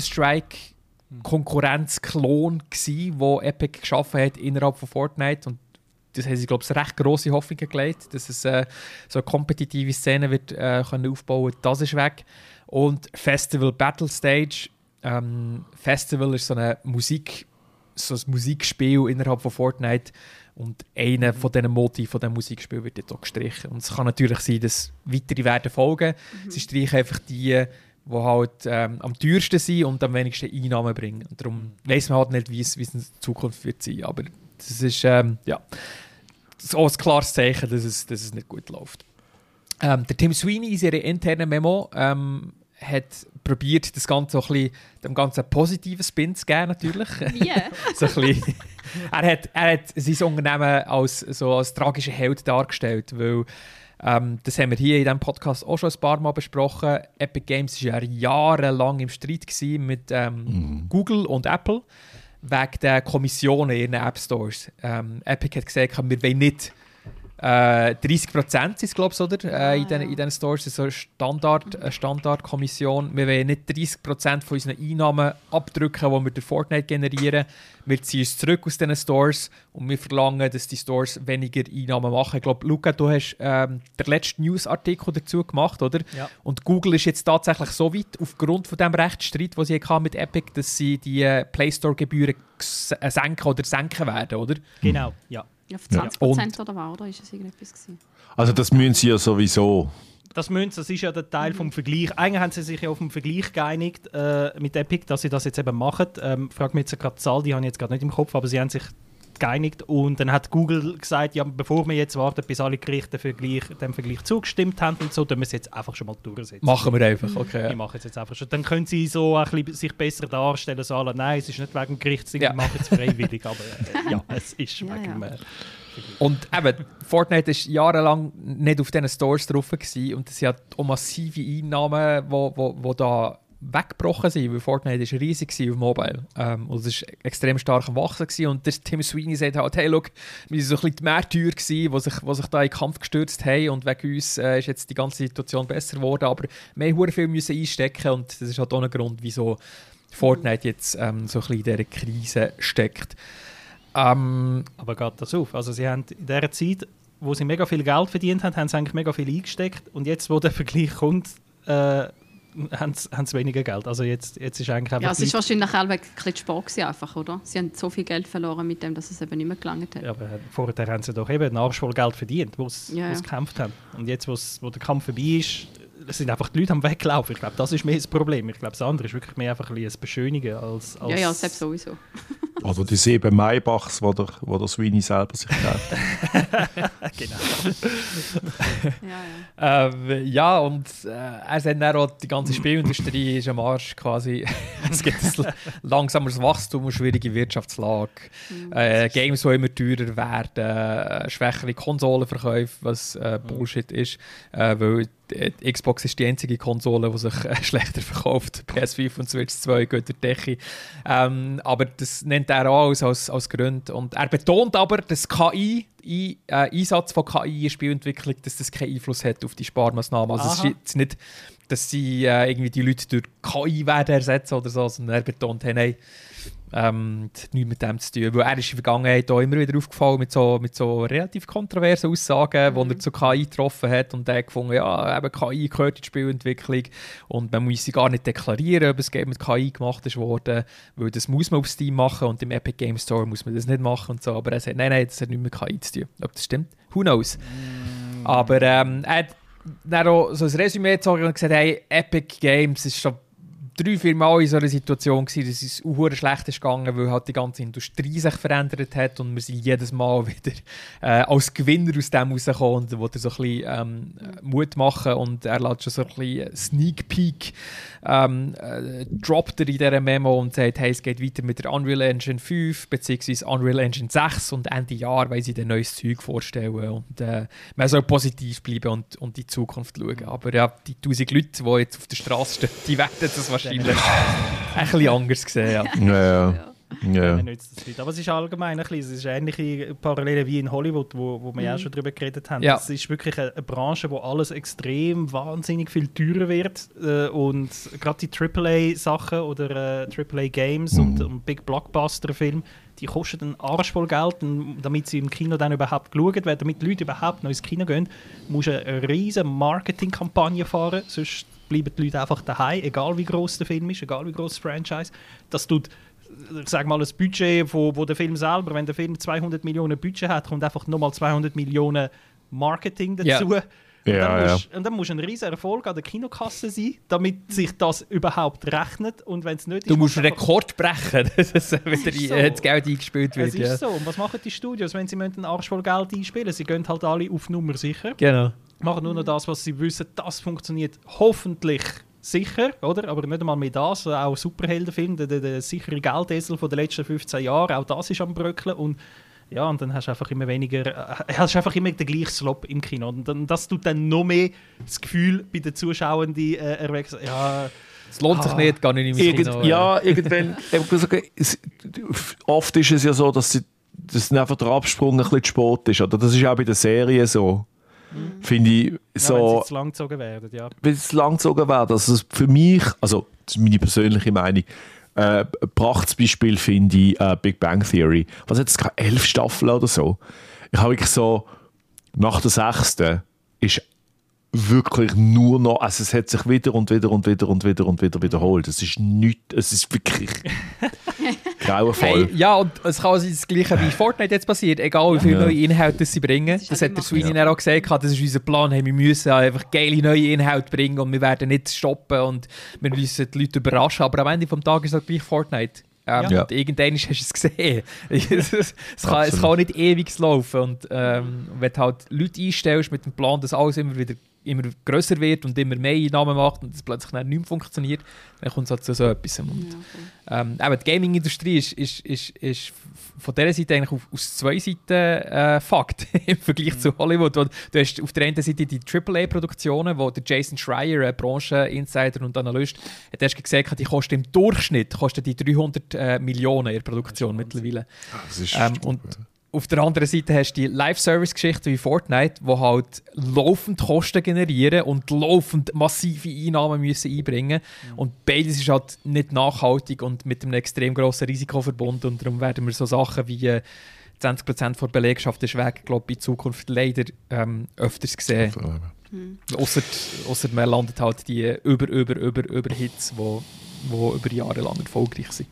Counter-Strike-Konkurrenz-Klon gsi, wo Epic geschaffen hat innerhalb von Fortnite. Und das haben sie, glaube ich, recht grosse Hoffnungen gelegt, dass es äh, so eine kompetitive Szene wird äh, können aufbauen. Das ist weg. Und Festival Battle Stage. Ähm, Festival ist so eine Musik, so ein Musikspiel innerhalb von Fortnite. Und einer von diesen Modi von diesem Musikspiel wird jetzt auch gestrichen. Und es kann natürlich sein, dass weitere werden folgen. Mhm. Sie streichen einfach die, die halt ähm, am teuersten sind und am wenigsten Einnahmen bringen. Und darum weiss man halt nicht, wie es, wie es in Zukunft wird sein. Aber das ist, ähm, ja, das ist auch ein klares Zeichen, dass es, dass es nicht gut läuft. Ähm, der Tim Sweeney in seiner internen Memo ähm, hat probiert, das Ganze so ein bisschen, dem Ganzen einen positiven Spin zu geben, natürlich. Wie? so ein bisschen. er, hat, er hat sein Unternehmen als, so als tragischer Held dargestellt, weil ähm, das haben wir hier in diesem Podcast auch schon ein paar Mal besprochen. Epic Games war ja jahrelang im Streit gewesen mit ähm, mhm. Google und Apple wegen der Kommissionen in den App Stores. Ähm, Epic hat gesagt, wir wollen nicht Äh, dreißig Prozent sind es, glaube ich, oder? Äh, in, den, in diesen Stores. Das ist so eine Standard, eine Standardkommission. Wir wollen nicht dreißig Prozent von unseren Einnahmen abdrücken, die wir durch Fortnite generieren. Wir ziehen uns zurück aus diesen Stores und wir verlangen, dass die Stores weniger Einnahmen machen. Ich glaube, Luca, du hast ähm, den letzten News-Artikel dazu gemacht, oder? Ja. Und Google ist jetzt tatsächlich so weit, aufgrund von dem Rechtsstreit, den sie hatten mit Epic, dass sie die äh, Play Store-Gebühren senken oder senken werden, oder? Genau, ja. Ja, auf zwanzig Prozent Und- oder was, oder? Ist es irgendetwas gewesen? Also das müssen sie ja sowieso. Das müssen sie, das ist ja der Teil vom Vergleich. Eigentlich haben sie sich ja auf den Vergleich geeinigt äh, mit Epic, dass sie das jetzt eben machen. Ähm, ich frage mich jetzt gerade die Zahl, die habe ich jetzt gerade nicht im Kopf, aber sie haben sich geeinigt. Und dann hat Google gesagt, ja, bevor wir jetzt warten, bis alle Gerichte Vergleich, dem Vergleich zugestimmt haben und so, dann müssen wir es jetzt einfach schon mal durchsetzen. Machen wir einfach, okay. Wir machen es jetzt einfach schon. Dann können sie so ein bisschen sich besser darstellen, so alle, nein, es ist nicht wegen dem Gerichtsding, Ja. wir machen es freiwillig, aber äh, ja, es ist Ja, wegen ja. dem... Äh, Und eben, Fortnite war jahrelang nicht auf diesen Stores drauf gewesen, und es sind ja auch massive Einnahmen, die wo, wo, wo da weggebrochen sind, weil Fortnite ist riesig war auf Mobile. Ähm, und es war extrem stark am Wachsen gewesen. Und der Tim Sweeney sagt halt, hey, look, wir waren so ein bisschen die Märtyrer gewesen, die sich, die sich da in den Kampf gestürzt haben, und wegen uns äh, ist jetzt die ganze Situation besser geworden, aber wir mussten viel müssen einstecken, und das ist halt auch ein Grund, wieso Fortnite jetzt ähm, so ein bisschen in dieser Krise steckt. Ähm, Aber geht das auf? Also sie haben in dieser Zeit, wo sie mega viel Geld verdient haben, haben sie eigentlich mega viel eingesteckt. Und jetzt, wo der Vergleich kommt, äh, haben sie, haben sie weniger Geld. Also jetzt, jetzt ist eigentlich einfach... Ja, es die ist wahrscheinlich auch ein bisschen Sport gewesen, einfach, oder? Sie haben so viel Geld verloren mit dem, dass es eben nicht mehr gelangt hat. Ja, aber vorher haben sie doch eben einen Arsch voll Geld verdient, wo sie Ja, ja. gekämpft haben. Und jetzt, wo's, wo der Kampf vorbei ist, sind einfach die Leute am Weglaufen. Ich glaube, das ist mehr das Problem. Ich glaube, das andere ist wirklich mehr einfach ein bisschen ein Beschönigen als... als Ja, ja, selbst sowieso. Oder die sieben Maybachs, wo der, wo der Sweeney selber sich kennt. Genau. Ja, ja. Ähm, ja, und äh, er sagt dann auch, die ganze Spielindustrie ist am Arsch quasi. Es gibt ein langsameres Wachstum und schwierige Wirtschaftslage. Äh, Games, die immer teurer werden, äh, schwächere Konsolenverkäufe, was äh, Bullshit ist, äh, weil die die Xbox ist die einzige Konsole, die sich äh, schlechter verkauft. P S fünf und Switch zwei gehen durch die Decke. Ähm, aber das nennt er auch als, als, als Grund. Und er betont aber, dass K I, I, äh, Einsatz von K I in Spielentwicklung, dass das keinen Einfluss hat auf die Sparmaßnahmen. Also es ist Aha. jetzt nicht, dass sie äh, irgendwie die Leute durch K I werden ersetzen oder so, sondern er betont, hey, nein, ähm, das hat nichts mit dem zu tun. Weil er ist in der Vergangenheit auch immer wieder aufgefallen mit so, mit so relativ kontroversen Aussagen, mhm. wo er zu K I getroffen hat, und er hat gefunden, ja, eben K I gehört in die Spielentwicklung und man muss sie gar nicht deklarieren, ob es Game mit K I gemacht ist worden, weil das muss man auf Steam machen und im Epic Game Store muss man das nicht machen und so. Aber er sagt, nein, nein, das hat nichts mit K I zu tun. Ob das stimmt? Who knows? Mm. Aber ähm, er hat dann auch so ein Resümee gezogen und gesagt, hey, Epic Games ist schon drei, vier Mal in so einer Situation gewesen, dass es auch schlecht ist gegangen, weil halt die ganze Industrie sich verändert hat und wir sind jedes Mal wieder äh, als Gewinner aus dem rausgekommen und wollte so ein bisschen ähm, Mut machen und er lässt schon so ein bisschen Sneak Peek ähm, äh, droppt er in dieser Memo und sagt, hey, es geht weiter mit der Unreal Engine fünf bzw. Unreal Engine sechs und Ende Jahr wollen sie dann neues Zeug vorstellen und äh, man soll positiv bleiben und, und in die Zukunft schauen. Aber ja, die tausend Leute, die jetzt auf der Straße stehen, die werden das wahrscheinlich ein bisschen anders sehen. Ja. Ja, ja. Ja. Aber es ist allgemein ein bisschen, es ist ähnliche Parallele wie in Hollywood, wo, wo wir ja Mhm. auch schon darüber geredet haben. Ja. Es ist wirklich eine, eine Branche, wo alles extrem wahnsinnig viel teurer wird äh, und gerade die Triple A-Sachen oder äh, Triple A-Games Mhm. und, und Big Blockbuster-Filme, die kosten einen Arsch voll Geld und damit sie im Kino dann überhaupt geschaut werden, damit die Leute überhaupt noch ins Kino gehen, musst du eine riesige Marketingkampagne fahren, sonst bleiben die Leute einfach daheim, egal wie groß der Film ist, egal wie groß das Franchise. Das tut, ich sage mal, das Budget, wo, wo der Film selber, wenn der Film zweihundert Millionen Budget hat, kommt einfach nochmal zweihundert Millionen Marketing dazu. Ja. Und, Ja, dann musst, und dann muss ein riesiger Erfolg an der Kinokasse sein, damit sich das überhaupt rechnet. Und wenn es nicht Du ist, musst einen einfach- Rekord brechen, dass wieder ist so. äh, das Geld eingespielt wird. Es ist Ja. so. Und was machen die Studios, wenn sie einen Arsch voll Geld einspielen? Sie gehen halt alle auf Nummer sicher. Genau. Machen nur noch das, was sie wissen, das funktioniert hoffentlich sicher, oder? Aber nicht einmal mehr das, auch Superheldenfilm, der, der, der sichere Geldesel von den letzten fünfzehn Jahren, auch das ist am Bröckeln und ja, und dann hast du einfach immer weniger, äh, hast du einfach immer den gleichen Slop im Kino und dann, das tut dann noch mehr das Gefühl bei den Zuschauern, die äh, erwecken, ja, Es lohnt sich Ah. nicht, gar nicht im Irgend, Kino. äh. ja, irgendwann. ich muss sagen, es, oft ist es ja so, dass, sie, dass einfach der Absprung ein bisschen zu spät ist. Oder? Das ist auch bei der Serie so. Finde ich ja, wenn sie so, zu lang gezogen werden, ja. wenn es langgezogen wird. Also es für mich, also das ist meine persönliche Meinung, äh, ein Prachtbeispiel finde ich äh, Big Bang Theory. Was hat es gerade? Elf Staffeln oder so? Ich habe wirklich so, nach der sechsten ist wirklich nur noch, also es hat sich wieder und wieder und wieder und wieder und wieder wiederholt. Es ist nichts, es ist wirklich grauenvoll. Hey, ja, und es kann also das Gleiche wie Fortnite jetzt passiert, egal wie viele Ja. neue Inhalte sie bringen. ist Das halt hat der immer- Sweeney ja. auch gesagt, das ist unser Plan. Hey, wir müssen einfach geile neue Inhalte bringen und wir werden nicht stoppen und wir müssen die Leute überraschen. Aber am Ende des Tages ist es halt gleich Fortnite. Ähm, Ja. Und irgendwann hast du es gesehen. es, es, kann, es Absolut. kann nicht ewig laufen. Und ähm, wenn du halt Leute einstellst mit dem Plan, dass alles immer wieder immer grösser wird und immer mehr Einnahmen macht und es plötzlich dann nicht mehr funktioniert, dann kommt es halt zu so etwas. Und, Ja, voll. ähm, eben, die Gaming-Industrie ist, ist, ist, ist von dieser Seite eigentlich auf, aus zwei Seiten äh, Fakt im Vergleich zu Hollywood. Und du hast auf der einen Seite die Triple A-Produktionen, wo der Jason Schreier, ein Brancheninsider und Analyst, hat erst gesagt, die kosten im Durchschnitt kosten die dreihundert äh, Millionen in der Produktion mittlerweile. Das ist Ähm, und auf der anderen Seite hast du die Live-Service-Geschichten wie Fortnite, die halt laufend Kosten generieren und laufend massive Einnahmen müssen einbringen müssen. Und beides ist halt nicht nachhaltig und mit einem extrem grossen Risiko verbunden. Und darum werden wir so Sachen wie äh, zwanzig Prozent der Belegschaft ist weg, glaube ich, in Zukunft leider ähm, öfters sehen. Ausser, ausser man landet halt die über, über, über, über Hits, die wo, wo über Jahre lang erfolgreich sind.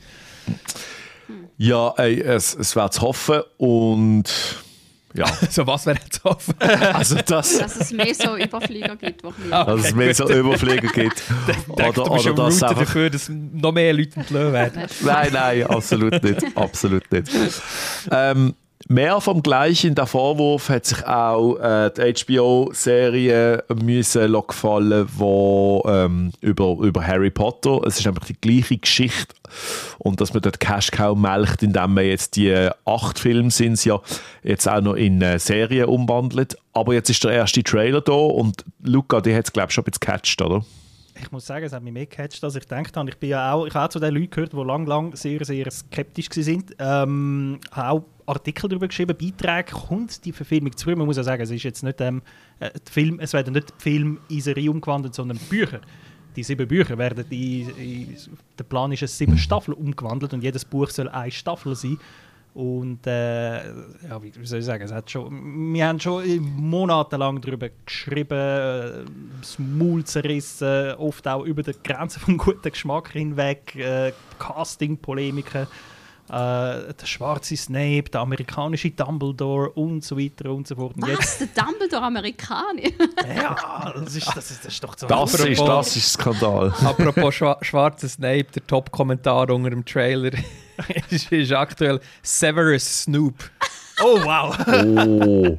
Ja, ey, es, es wäre zu hoffen und ja, So, was wäre jetzt offen? also das, Dass es mehr so Überflieger gibt, die ein bisschen- Ah. dass es mehr so Überflieger gibt. Denkt, Oder, du bist oder ein das Router einfach... dafür, dass noch mehr Leute entlassen werden. Nein, nein, absolut nicht. Absolut nicht. Ähm, mehr vom Gleichen, der Vorwurf hat sich auch äh, die H B O-Serie müssen lassen gefallen, wo ähm, über, über Harry Potter, es ist einfach die gleiche Geschichte und dass man dort Cash Cow melkt, indem man jetzt die acht Filme sind ja jetzt auch noch in äh, Serien umwandelt. Aber jetzt ist der erste Trailer da und Luca, die hat es glaube ich schon ein bisschen gecatcht, oder? Ich muss sagen, es hat mich mehr gecatcht, als ich gedacht habe. Ich bin ja auch, ich habe auch zu den Leuten gehört, die lang, lang sehr, sehr skeptisch waren. Ähm, habe auch Artikel darüber geschrieben, Beiträge, kommt die Verfilmung zurück. Man muss ja sagen, es ist jetzt nicht ähm, äh, die Film, es werden nicht die Filme in Serie umgewandelt, sondern Bücher. Die sieben Bücher werden, in, in, der Plan ist, es sieben Staffeln umgewandelt und jedes Buch soll eine Staffel sein. Und äh, ja, wie soll ich sagen, es hat schon, wir haben schon monatelang darüber geschrieben, äh, das Maul zerrissen, oft auch über die Grenze vom guten Geschmack hinweg, äh, Casting-Polemiken. äh, der schwarze Snape, der amerikanische Dumbledore und so weiter und so fort. Und Was? Der Dumbledore Amerikaner? ja, das ist, das ist, das ist doch so. Das ist, das ist Skandal. Apropos Schwa- schwarzer Snape, der Top-Kommentar unter dem Trailer ist, ist aktuell Severus Snoop. Oh, wow. Oh.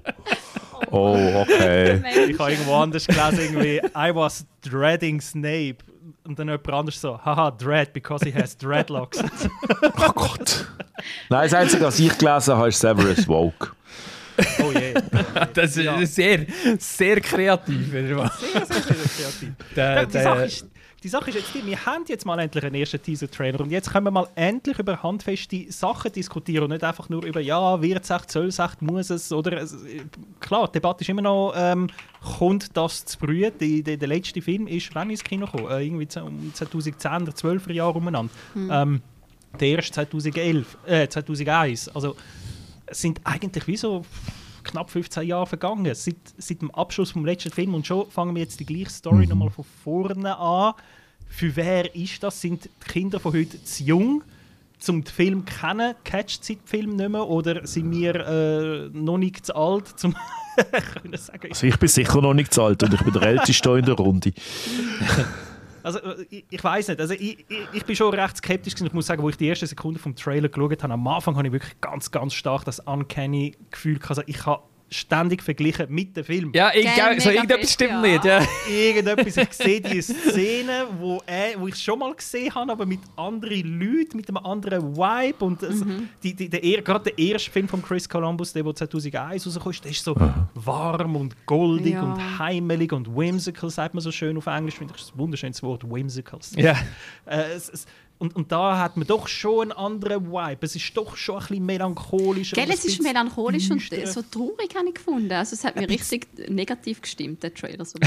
Oh, okay. Ich habe irgendwo anders gelesen, irgendwie, I was dreading Snape. Und dann jemand anders so, haha, dread, because he has dreadlocks. Oh Gott. Nein, das Einzige, was ich gelesen habe, ist Severus Woke. Oh je. Yeah. Das ist Ja. sehr, sehr kreativ. Oder was? Sehr, sehr, sehr kreativ. Der, Ja, die, Sache der, ist, die Sache ist jetzt die, wir haben jetzt mal endlich einen ersten Teaser-Trailer und jetzt können wir mal endlich über handfeste Sachen diskutieren und nicht einfach nur über, ja, wird es echt, soll es echt, muss es, oder, es, klar, die Debatte ist immer noch, ähm, kommt das zu früh? Die, die, der letzte Film ist, wann ins Kino gekommen? Äh, irgendwie um zweitausendzehn oder zwölfer Jahre umeinander. Hm. Ähm, der erste zweitausendelf, äh, zweitausendeins. Also, es sind eigentlich wie so knapp fünfzehn Jahre vergangen, seit, seit dem Abschluss vom letzten Film und schon fangen wir jetzt die gleiche Story Mhm. nochmal von vorne an. Für wer ist das? Sind die Kinder von heute zu jung, um den Film zu kennen? Catcht sie den Film nicht mehr? Oder sind wir äh, noch nicht zu alt, um können sagen? Also ich bin sicher noch nicht zu alt und ich bin der Älteste hier in der Runde. Also, äh, ich, ich weiß nicht. Also, ich, ich, ich bin schon recht skeptisch gewesen. Ich muss sagen, wo ich die erste Sekunde vom Trailer geschaut habe, am Anfang habe ich wirklich ganz, ganz stark das uncanny Gefühl gehabt. Also, ich habe ständig verglichen mit dem Film. ja, ich, Gell, so mega irgendetwas fest, stimmt ja. nicht. Ja. Irgendetwas, ich sehe die Szene, wo, äh, wo ich schon mal gesehen habe, aber mit anderen Leuten, mit einem anderen Vibe. Und es, die, die, der, gerade der erste Film von Chris Columbus, der, der zweitausendeins rausgekommen ist, der ist so warm und goldig Ja. und heimelig und whimsical, sagt man so schön auf Englisch. Finde ich das ist ein wunderschönes Wort, whimsical. Ja. Äh, es, es, und, und da hat man doch schon einen anderen Vibe. Es ist doch schon ein bisschen melancholischer. Gell, und ein es ist bisschen melancholisch und düsterer. so traurig, habe ich gefunden. Also, es hat mir richtig negativ gestimmt, der Trailer. So.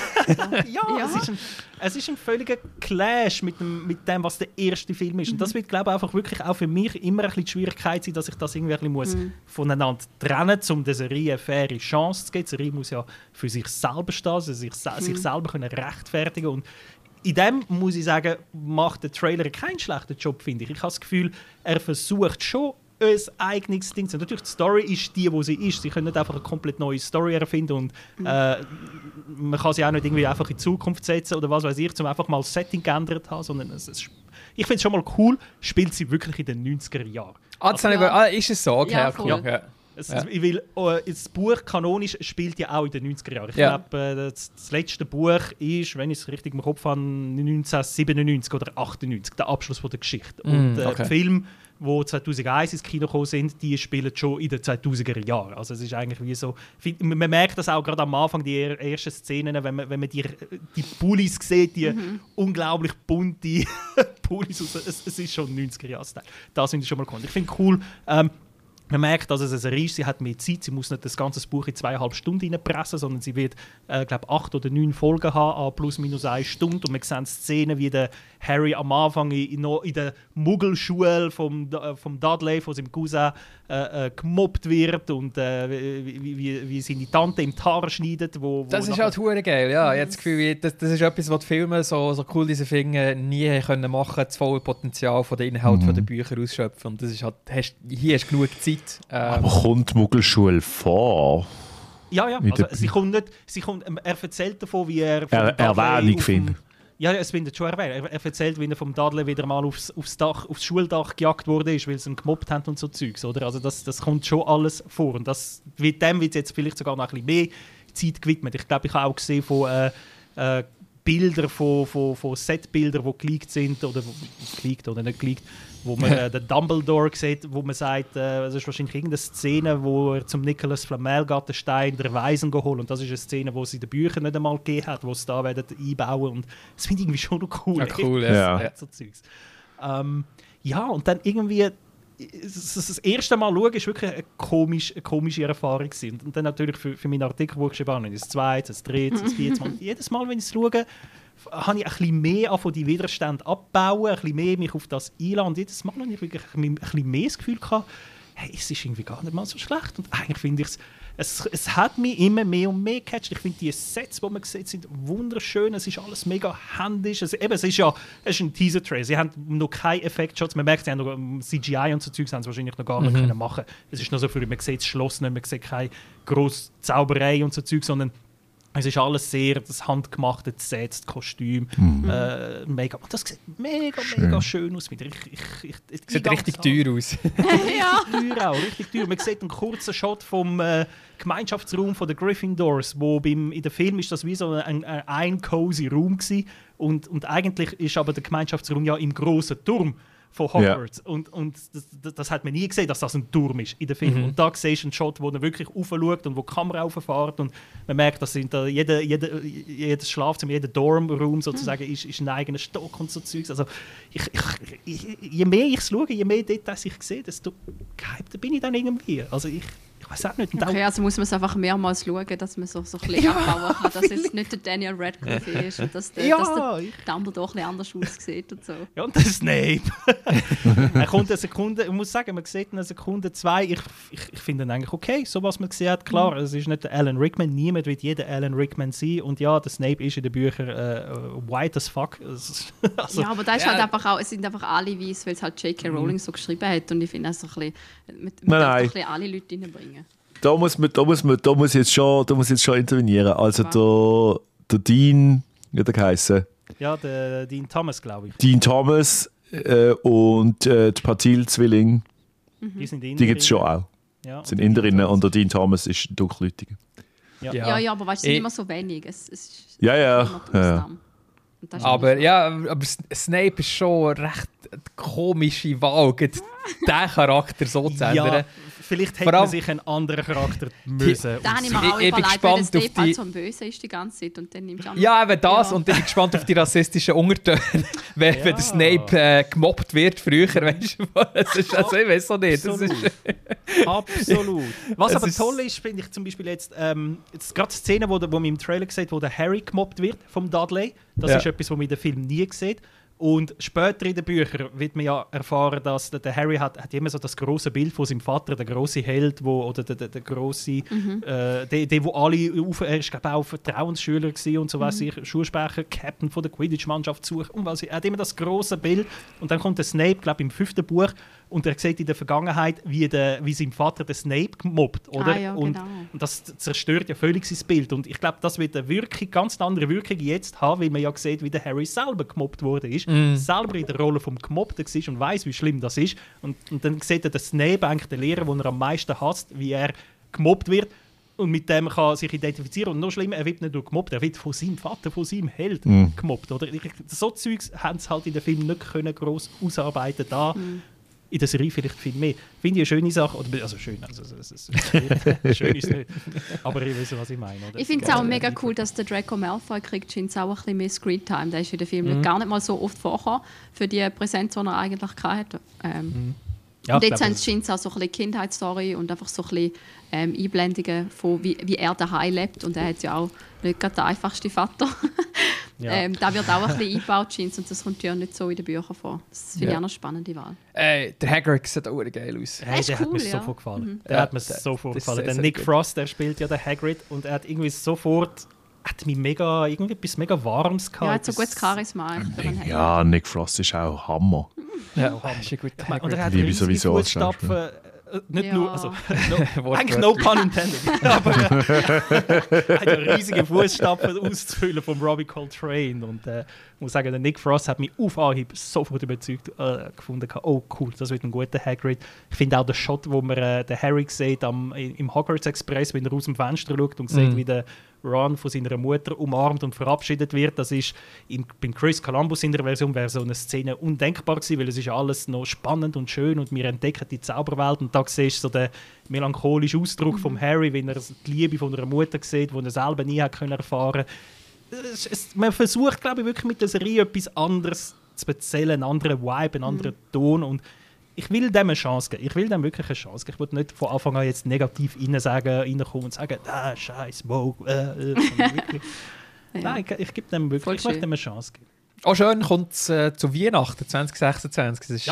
Ja, Ja. Es, ist ein, es ist ein völliger Clash mit dem, mit dem, was der erste Film ist. Und das wird, glaube ich, einfach wirklich auch für mich immer ein bisschen die Schwierigkeit sein, dass ich das irgendwie ein bisschen muss voneinander trennen muss, um der Serie eine faire Chance zu geben. Die Serie muss ja für sich selber stehen, also sich, se- sich selber können rechtfertigen und in dem, muss ich sagen, macht der Trailer keinen schlechten Job, finde ich. Ich habe das Gefühl, er versucht schon, ein eigenes Ding zu haben. Natürlich, die Story ist die, wo sie ist. Sie können nicht einfach eine komplett neue Story erfinden und äh, man kann sie auch nicht irgendwie einfach in die Zukunft setzen oder was weiß ich, um einfach mal das Setting geändert haben, sondern es, es, ich finde es schon mal cool, spielt sie wirklich in den neunziger Jahren. Ah, das habe ich- ah, ist es so? Okay, Ja, ja, cool. voll. Ja. Es, Ja. ich will, äh, das Buch kanonisch spielt ja auch in den neunziger Jahren. Ich Ja. glaube, äh, das, das letzte Buch ist, wenn ich es richtig im Kopf habe, neunzehnhundertsiebenundneunzig oder achtundneunzig, der Abschluss von der Geschichte. Und äh, okay. die Filme, die zweitausendeins ins Kino gekommen sind, die spielen schon in den zweitausender Jahren. Also es ist eigentlich wie so, man merkt das auch gerade am Anfang, die er- ersten Szenen, wenn man, wenn man die, die Pullis sieht, die unglaublich bunte Pullis, aus- es, es ist schon neunziger Jahre. Das finde ich schon mal cool. Ich finde cool, ähm, man merkt, dass es eine Serie ist, sie hat mehr Zeit, sie muss nicht das ganze Buch in zweieinhalb Stunden reinpressen, sondern sie wird, äh, glaube acht oder neun Folgen haben, an plus minus eine Stunde. Und wir sehen Szenen, wie der Harry am Anfang in, in, in der Muggelschule vom, äh, vom Dudley, von seinem Cousin, äh, äh, gemobbt wird und äh, wie, wie, wie, wie seine Tante im Haar schneidet. Wo, wo Das ist nachher- halt hure geil, ja. Ich habe das Gefühl, wie- das, das ist etwas, was die Filme so, so cool diese Filme nie können machen, das volle Potenzial von den Inhalten Mhm. der Bücher ausschöpfen. Und das ist halt, hast, hier hast du genug Zeit. Ähm, Aber kommt die Muggelschule vor? Ja, ja. In Also, der- sie kommt nicht, sie kommt, ähm, er erzählt davon, wie er... vom Er- Dudley Erwähnung auf dem- finden. Ja, es wird schon erwähnt. Er, er erzählt, wie er vom Dudley wieder mal aufs, aufs, Dach, aufs Schuldach gejagt wurde, weil sie ihn gemobbt haben und so Zeugs. Oder? Also das, das kommt schon alles vor. Und das, wird dem wird jetzt vielleicht sogar noch ein bisschen mehr Zeit gewidmet. Ich glaube, ich habe auch gesehen von äh, äh, Bildern, von, von, von Setbildern, die geleakt sind, oder wo- geleakt oder nicht geleakt, wo man äh, den Dumbledore sieht, wo man sagt, äh, das ist wahrscheinlich irgendeine Szene, wo er zum Nicholas Flamel geht, den Stein der Weisen geholt. Und das ist eine Szene, die sie in den Büchern nicht einmal gegeben hat, die sie da werden einbauen. Und das finde ich irgendwie schon noch cool. Ja, cool, ja. Ja. Ja. So Zeugs. Ähm, ja, und dann irgendwie das, das erste Mal schauen, ist wirklich eine, komisch, eine komische Erfahrung gewesen. Und dann natürlich für, für meinen Artikel, den ich geschrieben habe, das zweite, das dritte, das vierte Mal. Jedes Mal, wenn ich es schaue, habe ich ein bisschen mehr an von die Widerstände abbauen, ein bisschen mehr mich auf das einladen. Und jedes Mal habe ich wirklich ein bisschen mehr das Gefühl gehabt, hey, es ist irgendwie gar nicht mal so schlecht. Und eigentlich finde ich es, es, es hat mich immer mehr und mehr gecatcht. Ich finde, die Sets, die man sieht, sind wunderschön. Es ist alles mega händisch. Es, eben, es ist ja es ist ein Teaser-Trailer. Sie haben noch keine Effektshots. Man merkt, sie haben noch C G I und so Zeugs haben sie wahrscheinlich noch gar nicht mhm. können machen. Es ist nur so für, man sieht das Schloss nicht, man sieht keine grosse Zauberei und so Zeugs, sondern es ist alles sehr das handgemachte Set, das Kostüm. Mhm. Äh, mega, und das sieht mega, schön. mega schön aus. Ich, ich, ich, ich, sieht richtig teuer aus. ja, teuer auch, richtig teuer. Man sieht einen kurzen Shot vom äh, Gemeinschaftsraum von der Gryffindors, wo beim, in dem Film ist das wie so ein, ein, ein cozy Raum gewesen. Und, und eigentlich ist aber der Gemeinschaftsraum ja im grossen Turm von Hogwarts. Ja. Und, und das, das hat man nie gesehen, dass das ein Turm ist in dem Film. Mhm. Und da siehst du einen Shot, wo er wirklich raufschaut und wo die Kamera rauffährt. Und man merkt, dass da jeder, jeder, jedes Schlafzimmer, jeder Dormroom sozusagen mhm. ist, ist ein eigener Stock und so Zeugs. Also ich, ich, ich, je mehr ich es schaue, je mehr Details ich sehe, desto gehypter bin ich dann irgendwie. Also ich Ich weiß auch nicht. Okay, also muss man es einfach mehrmals schauen, dass man so, so ein bisschen abhauen kann, dass es nicht der Daniel Radcliffe ist und dass der, ja, dass der Dumbledore ein bisschen anders aussieht und so. Ja, und der Snape. Er kommt eine Sekunde, ich muss sagen, man sieht eine Sekunde, zwei, ich, ich, ich finde ihn eigentlich okay, so was man gesehen hat. Klar, mhm. es ist nicht der Alan Rickman, niemand wird jeder Alan Rickman sein und ja, der Snape ist in den Büchern äh, white as fuck. Also, ja, aber da ist ja. halt einfach auch, es sind einfach alle weiß, weil es halt J K Rowling mhm. so geschrieben hat und ich finde auch so ein bisschen, mit, mit ein bisschen alle Leute reinbringen. Da muss man, da muss man, da muss jetzt schon, da muss jetzt schon intervenieren. Also der, der Dean, wie hat er geheißen? Ja, der Dean Thomas, glaube ich. Dean Thomas äh, und äh, die Patil-Zwillinge, mhm. die, die gibt es schon auch. Ja, sind Inderinnen und der Dean Thomas ist dunkelhäutiger. Ja. Ja. ja, ja, aber weißt du, es sind immer so wenig. Es, es ist ja, ja. ja. Aber ja, aber Snape ist schon eine recht komische Wahl, den Charakter so zu ändern. Ja, vielleicht hätte man sich einen anderen Charakter müssen. Da habe ich mir auch ich, ich überlegt, weil der Snape halt so ein Böse ist die ganze Zeit. Und dann nimmst du ja, eben das. Ja. Und ich bin gespannt auf die rassistischen Untertöne, wenn, ja. wenn der Snape äh, gemobbt wird früher. Weißt du, das ist, also, ich weiß auch nicht. Das ist Absolut. Was es aber ist toll ist, finde ich zum Beispiel jetzt, ähm, jetzt gerade die Szene, wo, wo man im Trailer sieht, wo der Harry gemobbt wird vom Dudley. Das ja. ist etwas, was man in dem Film nie sieht. Und später in den Büchern wird man ja erfahren, dass der, der Harry hat, hat immer so das große Bild von seinem Vater, der große Held, wo, oder der, der, der große, mhm. äh, der, der, wo alle auf, er ist glaube auch Vertrauensschüler gewesen und so was, mhm. ich Schulsprecher, Captain von der Quidditch-Mannschaft sucht und was. Er hat immer das große Bild und dann kommt der Snape, glaube im fünften Buch und er sieht in der Vergangenheit, wie, der, wie sein Vater den Snape gemobbt, oder? Ah, ja, und, genau. und das zerstört ja völlig sein Bild und ich glaube, das wird eine Wirkung, ganz andere Wirkung jetzt haben, weil man ja sieht, wie der Harry selber gemobbt wurde ist, mm. selber in der Rolle vom Gemobbten war und weiß, wie schlimm das ist und, und dann sieht er den Snape, eigentlich den Lehrer, den er am meisten hasst, wie er gemobbt wird und mit dem kann sich identifizieren und noch schlimmer, er wird nicht nur gemobbt, er wird von seinem Vater, von seinem Held mm. gemobbt, oder? So Zeugs haben sie halt in den Film nicht können gross ausarbeiten da. Mm. In der Serie vielleicht viel mehr. Finde ich eine schöne Sache. Oder, also schön, also es ist schön ist nicht. Aber ich weiß, was ich meine. Oder? Ich finde es auch mega cool, dass der Draco Malfoy kriegt, scheint es auch ein bisschen mehr Screentime. Der ist in dem Film mhm. gar nicht mal so oft vorgekommen für die Präsenz, die er eigentlich hatte. Ähm, mhm. ja, und jetzt scheint es auch so ein bisschen Kindheitsstory und einfach so ein bisschen ähm, Einblendungen von, wie, wie er daheim lebt. Und er hat ja auch nicht gerade den einfachsten Vater. Ja. Ähm, da wird auch ein bisschen eingebaut, und das kommt ja nicht so in den Büchern vor. Das finde ich ja. auch eine spannende Wahl. Äh, der Hagrid sieht auch geil aus. Hey, der cool, hat mir ja. sofort gefallen. Mhm. Der ja, hat mir der, sofort gefallen. Sehr, der sehr Nick gut. Frost, der spielt ja den Hagrid und er hat irgendwie sofort hat mich mega, irgendwie etwas mega Warmes gehabt. Ja, er hat so gutes Charisma. Ja, Nick Frost ist auch Hammer. Ja, ja ist ein guter Hagrid. Und er hat Liebe sowieso Fußstapfen. Nicht ja. nur, also, no, eigentlich no pun intended, aber er hat ja riesige Fußstapfen auszufüllen von Robbie Coltrane und äh, ich muss sagen, der Nick Frost hat mich auf Anhieb sofort überzeugt äh, gefunden. Oh cool, das wird ein guter Hagrid. Ich finde auch den Shot, wo man äh, den Harry sieht am, im Hogwarts Express, wenn er aus dem Fenster schaut und sieht, mm. wie der Ron von seiner Mutter umarmt und verabschiedet wird. Das ist in, bei Chris Columbus in der Version wäre so eine Szene undenkbar gewesen, weil es ist alles noch spannend und schön und wir entdecken die Zauberwelt und da siehst du so den melancholischen Ausdruck mhm. von Harry, wenn er die Liebe von einer Mutter sieht, die er selber nie hat können erfahren. Es, es, man versucht, glaube ich, wirklich mit der Serie etwas anderes zu erzählen, einen anderen Vibe, einen anderen mhm. Ton und ich will dem eine Chance geben. Ich will dem wirklich eine Chance geben. Ich will nicht von Anfang an jetzt negativ rein sagen, reinkommen und sagen, ah, scheiß Vogue. Äh, äh, ja. Nein, ich, ich gebe dem wirklich ich möchte dem eine Chance geben. Auch schön kommt es äh, zu Weihnachten zwanzig sechsundzwanzig. Das ist ja.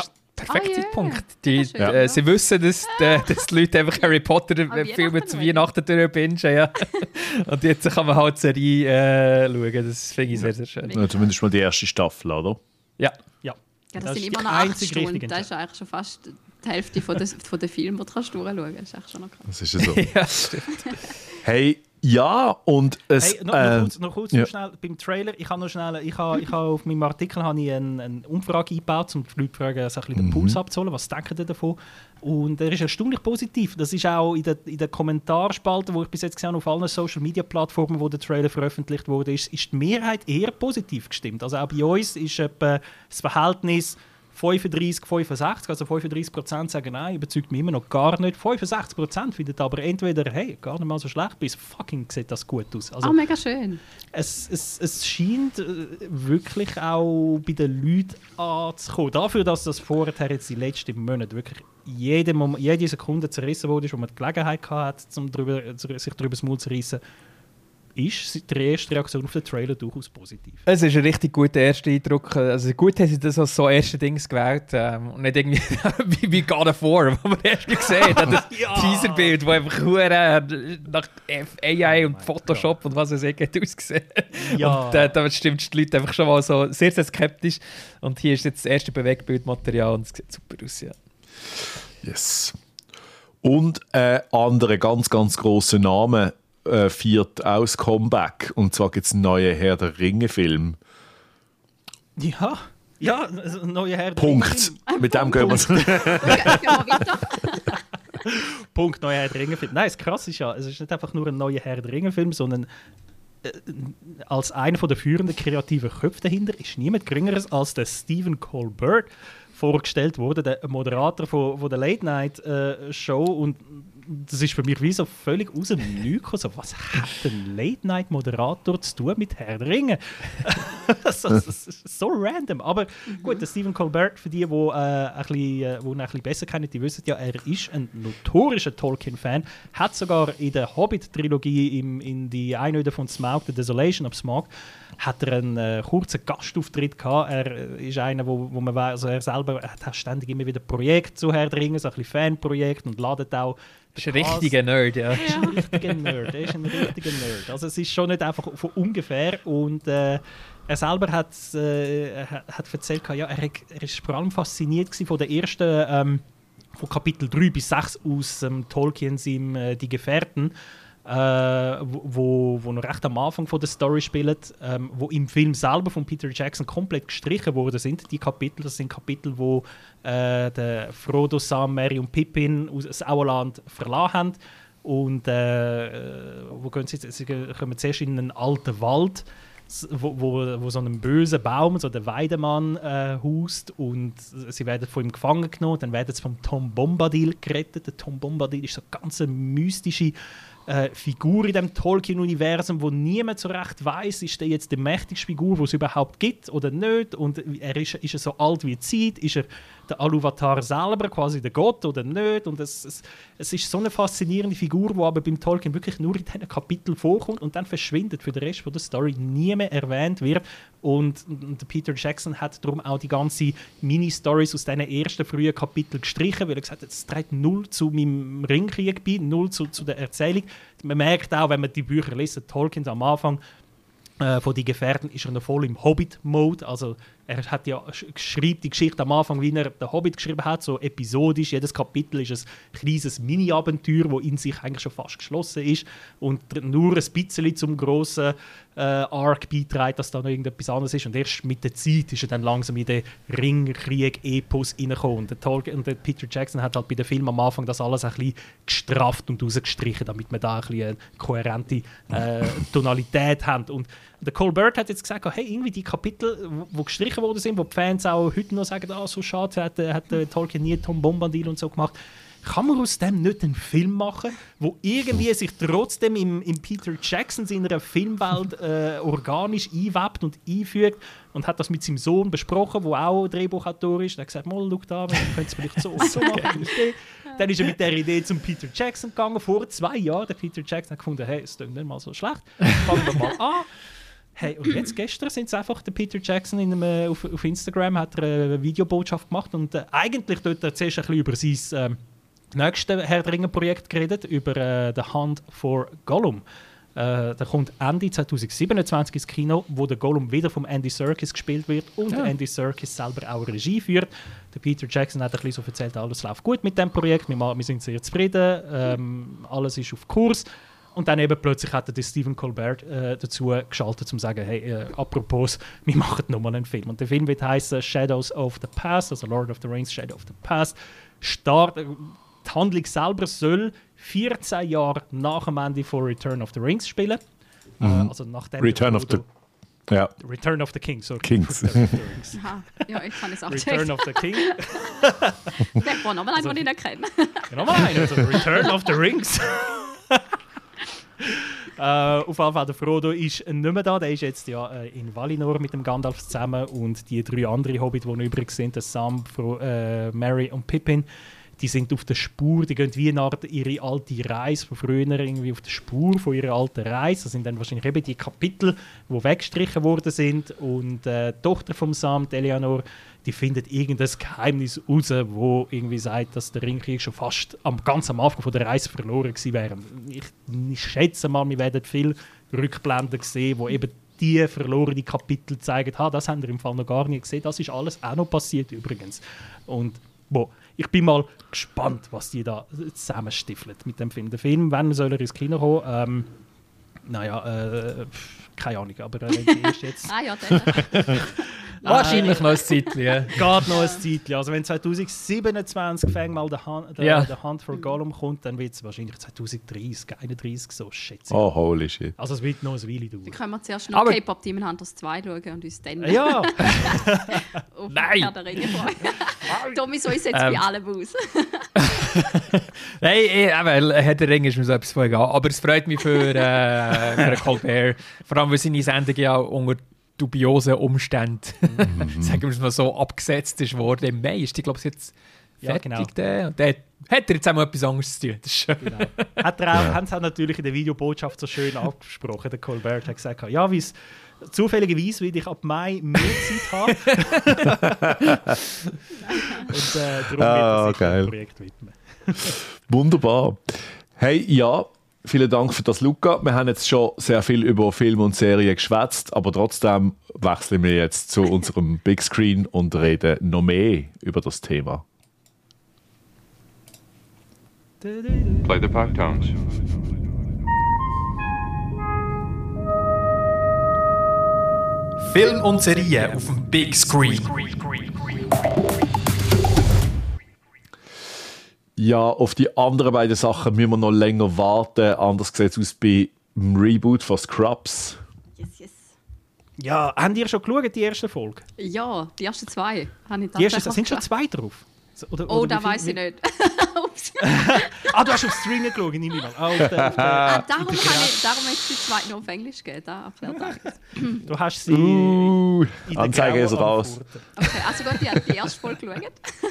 perfekter Ah, yeah. Zeitpunkt. Die, Ja, schön, äh, ja. Sie wissen, dass, äh, dass die Leute einfach Harry Potter-Filme Weihnachten zu wollen. Weihnachten durchbingen. Ja. Und jetzt kann man halt die Serie äh, schauen. Das finde ich sehr, sehr schön. Ja, zumindest mal die erste Staffel, oder? Ja. Ja. Ja, das, Das sind ist immer die noch acht einzig Stunden. richtige Das ist eigentlich schon fast die Hälfte von der, von der Filme, die du kannst durchschauen kannst. Das ist eigentlich schon noch krass. Das ist ja so. Ja, stimmt. Hey, ja, und es... Hey, noch, äh, noch kurz, noch kurz ja. noch schnell beim Trailer. Ich habe noch schnell, ich habe, ich habe auf meinem Artikel habe ich eine, eine Umfrage eingebaut, um die Leute zu fragen, so ein bisschen den Puls abzuholen. Was denken die davon? Und er ist erstaunlich positiv. Das ist auch in den in der Kommentarspalten, wo ich bis jetzt gesehen habe, auf allen Social-Media-Plattformen, wo der Trailer veröffentlicht wurde, ist, ist die Mehrheit eher positiv gestimmt. Also auch bei uns ist etwa das Verhältnis fünfunddreißig, fünfundsechzig, also fünfunddreißig Prozent sagen nein, überzeugt mich immer noch gar nicht. fünfundsechzig Prozent finden aber entweder, hey, gar nicht mal so schlecht, bis fucking sieht das gut aus. Also, Ah, mega schön. es, es, es scheint äh, wirklich auch bei den Leuten anzukommen. Dafür, dass das vorher jetzt die letzten Monate wirklich jede, Moment, jede Sekunde zerrissen wurde, wo man die Gelegenheit hatte, um drüber, sich darüber das Maul zu reissen, ist die erste Reaktion auf den Trailer durchaus positiv. Es ist ein richtig guter erster Eindruck. Also gut, dass sie das als so erste Dings gewählt ähm, und nicht irgendwie wie, wie God of War, wo man erst gesehen hat. Das Ja. Teaserbild, das einfach hure nach A I und Oh mein Photoshop und was weiß ich hat ausgesehen. Ja. Und äh, da stimmt die Leute einfach schon mal so sehr, sehr skeptisch. Und hier ist jetzt das erste Bewegtbildmaterial und es sieht super aus. Ja. Yes. Und ein anderer ganz, ganz grosser Name äh, feiert auch das Comeback. Und zwar gibt es einen neuen Herr der Ringe-Film. Ja, ja, also ein neuer Herr der Punkt. Ringe. Mit dem gehen wir. Okay, gehen wir weiter. Punkt, neuer Herr der Ringe-Film. Nein, das Krasse ist ja, es ist nicht einfach nur ein neuer Herr der Ringe-Film, sondern äh, als einer der führenden kreativen Köpfe dahinter ist niemand Geringeres als der Stephen Colbert vorgestellt worden, der Moderator von, von der Late-Night-Show. Und das ist für mich wie so völlig aus dem Nichts gekommen. So, was hat ein Late-Night-Moderator zu tun mit Herr der Ringe? das, das, das ist so random. Aber gut, der Stephen Colbert, für die, die, äh, ein bisschen, äh, die ihn ein bisschen besser kennen, die wissen ja, er ist ein notorischer Tolkien-Fan, hat sogar in der Hobbit-Trilogie im, in die Einöde von Smaug, The Desolation of Smaug, hat er einen äh, kurzen Gastauftritt gehabt. Er ist einer, wo, wo man weiß, also er selber hat ständig immer wieder Projekte zu Herr der Ringe, so ein bisschen Fanprojekte und ladet auch. Das ist ein richtiger Nerd, ja. Er ist ein richtiger Nerd. Er ist ein richtiger Nerd. Also es ist schon nicht einfach von ungefähr. Und äh, er selber hat, äh, hat erzählt, ja, er, er ist vor allem fasziniert von der ersten, ähm, von Kapitel drei bis sechs aus ähm, Tolkiens im äh, Die Gefährten. Äh, wo, wo noch recht am Anfang von der Story spielt, ähm, wo im Film selber von Peter Jackson komplett gestrichen worden sind. Die Kapitel, das sind Kapitel, wo äh, der Frodo, Sam, Merry und Pippin aus das Auerland verlassen haben. Und äh, wo gehen sie jetzt? Sie kommen zuerst in einen alten Wald, wo, wo, wo so ein böser Baum, so der Weidemann, äh, haust, und sie werden von ihm gefangen genommen. Dann werden sie vom Tom Bombadil gerettet. Der Tom Bombadil ist so eine ganz mystische Äh, Figur in dem Tolkien-Universum, wo niemand so recht weiß, ist er jetzt die mächtigste Figur, die es überhaupt gibt oder nicht. Und er ist, ist er so alt wie die Zeit? Ist er der Aluvatar selber, quasi der Gott oder nicht? Und es, es, es ist so eine faszinierende Figur, die aber beim Tolkien wirklich nur in diesen Kapiteln vorkommt und dann verschwindet für den Rest von der Story, nie mehr erwähnt wird. Und, und Peter Jackson hat darum auch die ganzen Mini-Stories aus diesen ersten frühen Kapiteln gestrichen, weil er gesagt hat, es trägt null zu meinem Ringkrieg bei, null zu, zu der Erzählung. Man merkt auch, wenn man die Bücher liest, Tolkien am Anfang äh, von «Die Gefährten» ist er noch voll im Hobbit-Mode. Also er hat ja, schreibt die Geschichte am Anfang, wie er den Hobbit geschrieben hat, so episodisch. Jedes Kapitel ist ein kleines Mini-Abenteuer, das in sich eigentlich schon fast geschlossen ist und nur ein bisschen zum grossen äh, Arc beiträgt, dass da noch irgendetwas anderes ist. Und erst mit der Zeit ist er dann langsam in den Ringkrieg-Epos reingekommen. Und der, Tolkien, und der Peter Jackson hat halt bei dem Film am Anfang das alles ein bisschen gestrafft und rausgestrichen, damit wir da ein bisschen eine kohärente äh, Tonalität haben. Und der Colbert hat jetzt gesagt, hey, irgendwie die Kapitel, die gestrichen worden sind, wo die Fans auch heute noch sagen, ah, so schade, hat, hat äh, Tolkien nie Tom Bombadil und so gemacht. Kann man aus dem nicht einen Film machen, wo irgendwie sich trotzdem im, im Peter Jackson in einer Filmwelt äh, organisch einwebt und einfügt, und hat das mit seinem Sohn besprochen, der auch Drehbuchautor ist. Er hat gesagt, mal, schau da, wir können es vielleicht so und so machen. Idee. Dann ist er mit der Idee zum Peter Jackson gegangen, vor zwei Jahren. Der Peter Jackson hat gefunden, hey, es klingt nicht mal so schlecht, fangen wir mal an. Hey, und jetzt gestern sind es einfach, der Peter Jackson in einem, äh, auf, auf Instagram hat er eine Videobotschaft gemacht und äh, eigentlich dort er zuerst ein bisschen über sein äh, nächstes Herr der Ringe-Projekt geredet, über äh, The Hunt for Gollum. Äh, da kommt Ende zwanzig siebenundzwanzig ins Kino, wo der Gollum wieder vom Andy Serkis gespielt wird und ja. Andy Serkis selber auch Regie führt. Der Peter Jackson hat ein bisschen so erzählt, alles läuft gut mit dem Projekt, wir, wir sind sehr zufrieden, ähm, alles ist auf Kurs. Und dann eben plötzlich hat der Stephen Colbert äh, dazu geschaltet, um zu sagen, hey, äh, apropos, wir machen nochmal einen Film. Und der Film wird heißen Shadows of the Past, also Lord of the Rings, Shadow of the Past. Start, äh, die Handlung selber soll vierzehn Jahre nach dem Ende von Return of the Rings spielen. Mhm. Äh, also nachdem Return of the ja. Return of the King, sorry. Kings. Aha. Ja, ich kann es auch Return of the King. Der war nochmal einen, den ich nicht kenne. Nochmal einen, also Return of the Rings. Uh, auf jeden Fall, der Frodo ist nicht mehr da. Der ist jetzt ja äh, in Valinor mit dem Gandalf zusammen und die drei anderen Hobbits, die noch übrig sind, der Sam, Fro äh, Merry und Pippin, die sind auf der Spur, die gehen wie nach ihre alte Reise von früher irgendwie auf der Spur von ihrer alten Reise. Das sind dann wahrscheinlich eben die Kapitel, die weggestrichen worden sind und äh, die Tochter vom Sam, die Eleanor, die findet irgendein Geheimnis raus, wo irgendwie sagt, dass der Ringkrieg schon fast am, ganz am Anfang von der Reise verloren gewesen wäre. Ich, ich schätze mal, wir werden viele Rückblenden sehen, wo eben die verlorenen Kapitel zeigen, ha, das haben wir im Fall noch gar nicht gesehen. Das ist alles auch noch passiert übrigens. Und bo, ich bin mal gespannt, was die da zusammenstiffeln mit dem Film. Der Film, wenn soll er ins Kino kommen? Ähm, naja, äh, keine Ahnung, aber äh, wenn die ist jetzt... ah ja, der. Wahrscheinlich noch ein Zeitchen. Ja. Geht noch ein Zeitchen. Also wenn zwanzig siebenundzwanzig fängt mal der Hunt, der, ja. der Hunt for Gollum kommt, dann wird es wahrscheinlich zwanzig dreißig, einunddreißig so, schätze ich. Oh, holy shit. Also es wird noch ein Weile dauern. Dann können wir zuerst noch K-Pop Demon Hunters zwei schauen und uns dann ja. auf Nein. Herr der Ringe freuen. Tommy, so ist jetzt ähm. bei allem aus. Nein, eh, aber Herr der Ringe ist mir so etwas von egal. Aber es freut mich für, äh, für Colbert. Vor allem, weil seine Sendung ja auch unter dubiosen Umständen, mm-hmm. sagen wir es mal so, abgesetzt ist worden. Im Mai ist die, glaube ich, jetzt ja, fertig. Genau. Der. Und der hat er jetzt auch mal etwas anderes zu tun. Das ist schön. Genau. Hat er auch, ja. haben sie auch natürlich in der Videobotschaft so schön abgesprochen. Der Colbert hat gesagt, ja, wie es zufälligerweise, weil ich ab Mai mehr Zeit habe. Und äh, darum ah, wird er sich geil. dem Projekt widmen. Wunderbar. Hey, ja, vielen Dank für das, Luca. Wir haben jetzt schon sehr viel über Filme und Serien geschwätzt, aber trotzdem wechseln wir jetzt zu unserem Big Screen und reden noch mehr über das Thema. Play the five tones. Film und Serien auf dem Big Screen. Ja, auf die anderen beiden Sachen müssen wir noch länger warten. Anders sieht es aus bei dem Reboot von Scrubs. Yes, yes. Ja, habt ihr schon geschaut, die erste Folge? Ja, die ersten zwei. Habe ich die ersten, sind schon zwei drauf? Oder, oh, oder da weiß ich nicht. ah, du hast auf Stream geschaut, nehme ich mal. Ah, auf der, auf der, ah, darum habe ich, darum hat es die zweite noch auf Englisch gegeben. Da erklärt alles. Du hast sie uh, in Anzeige ist raus. Okay, also gut, ich habe die erste Folge geschaut.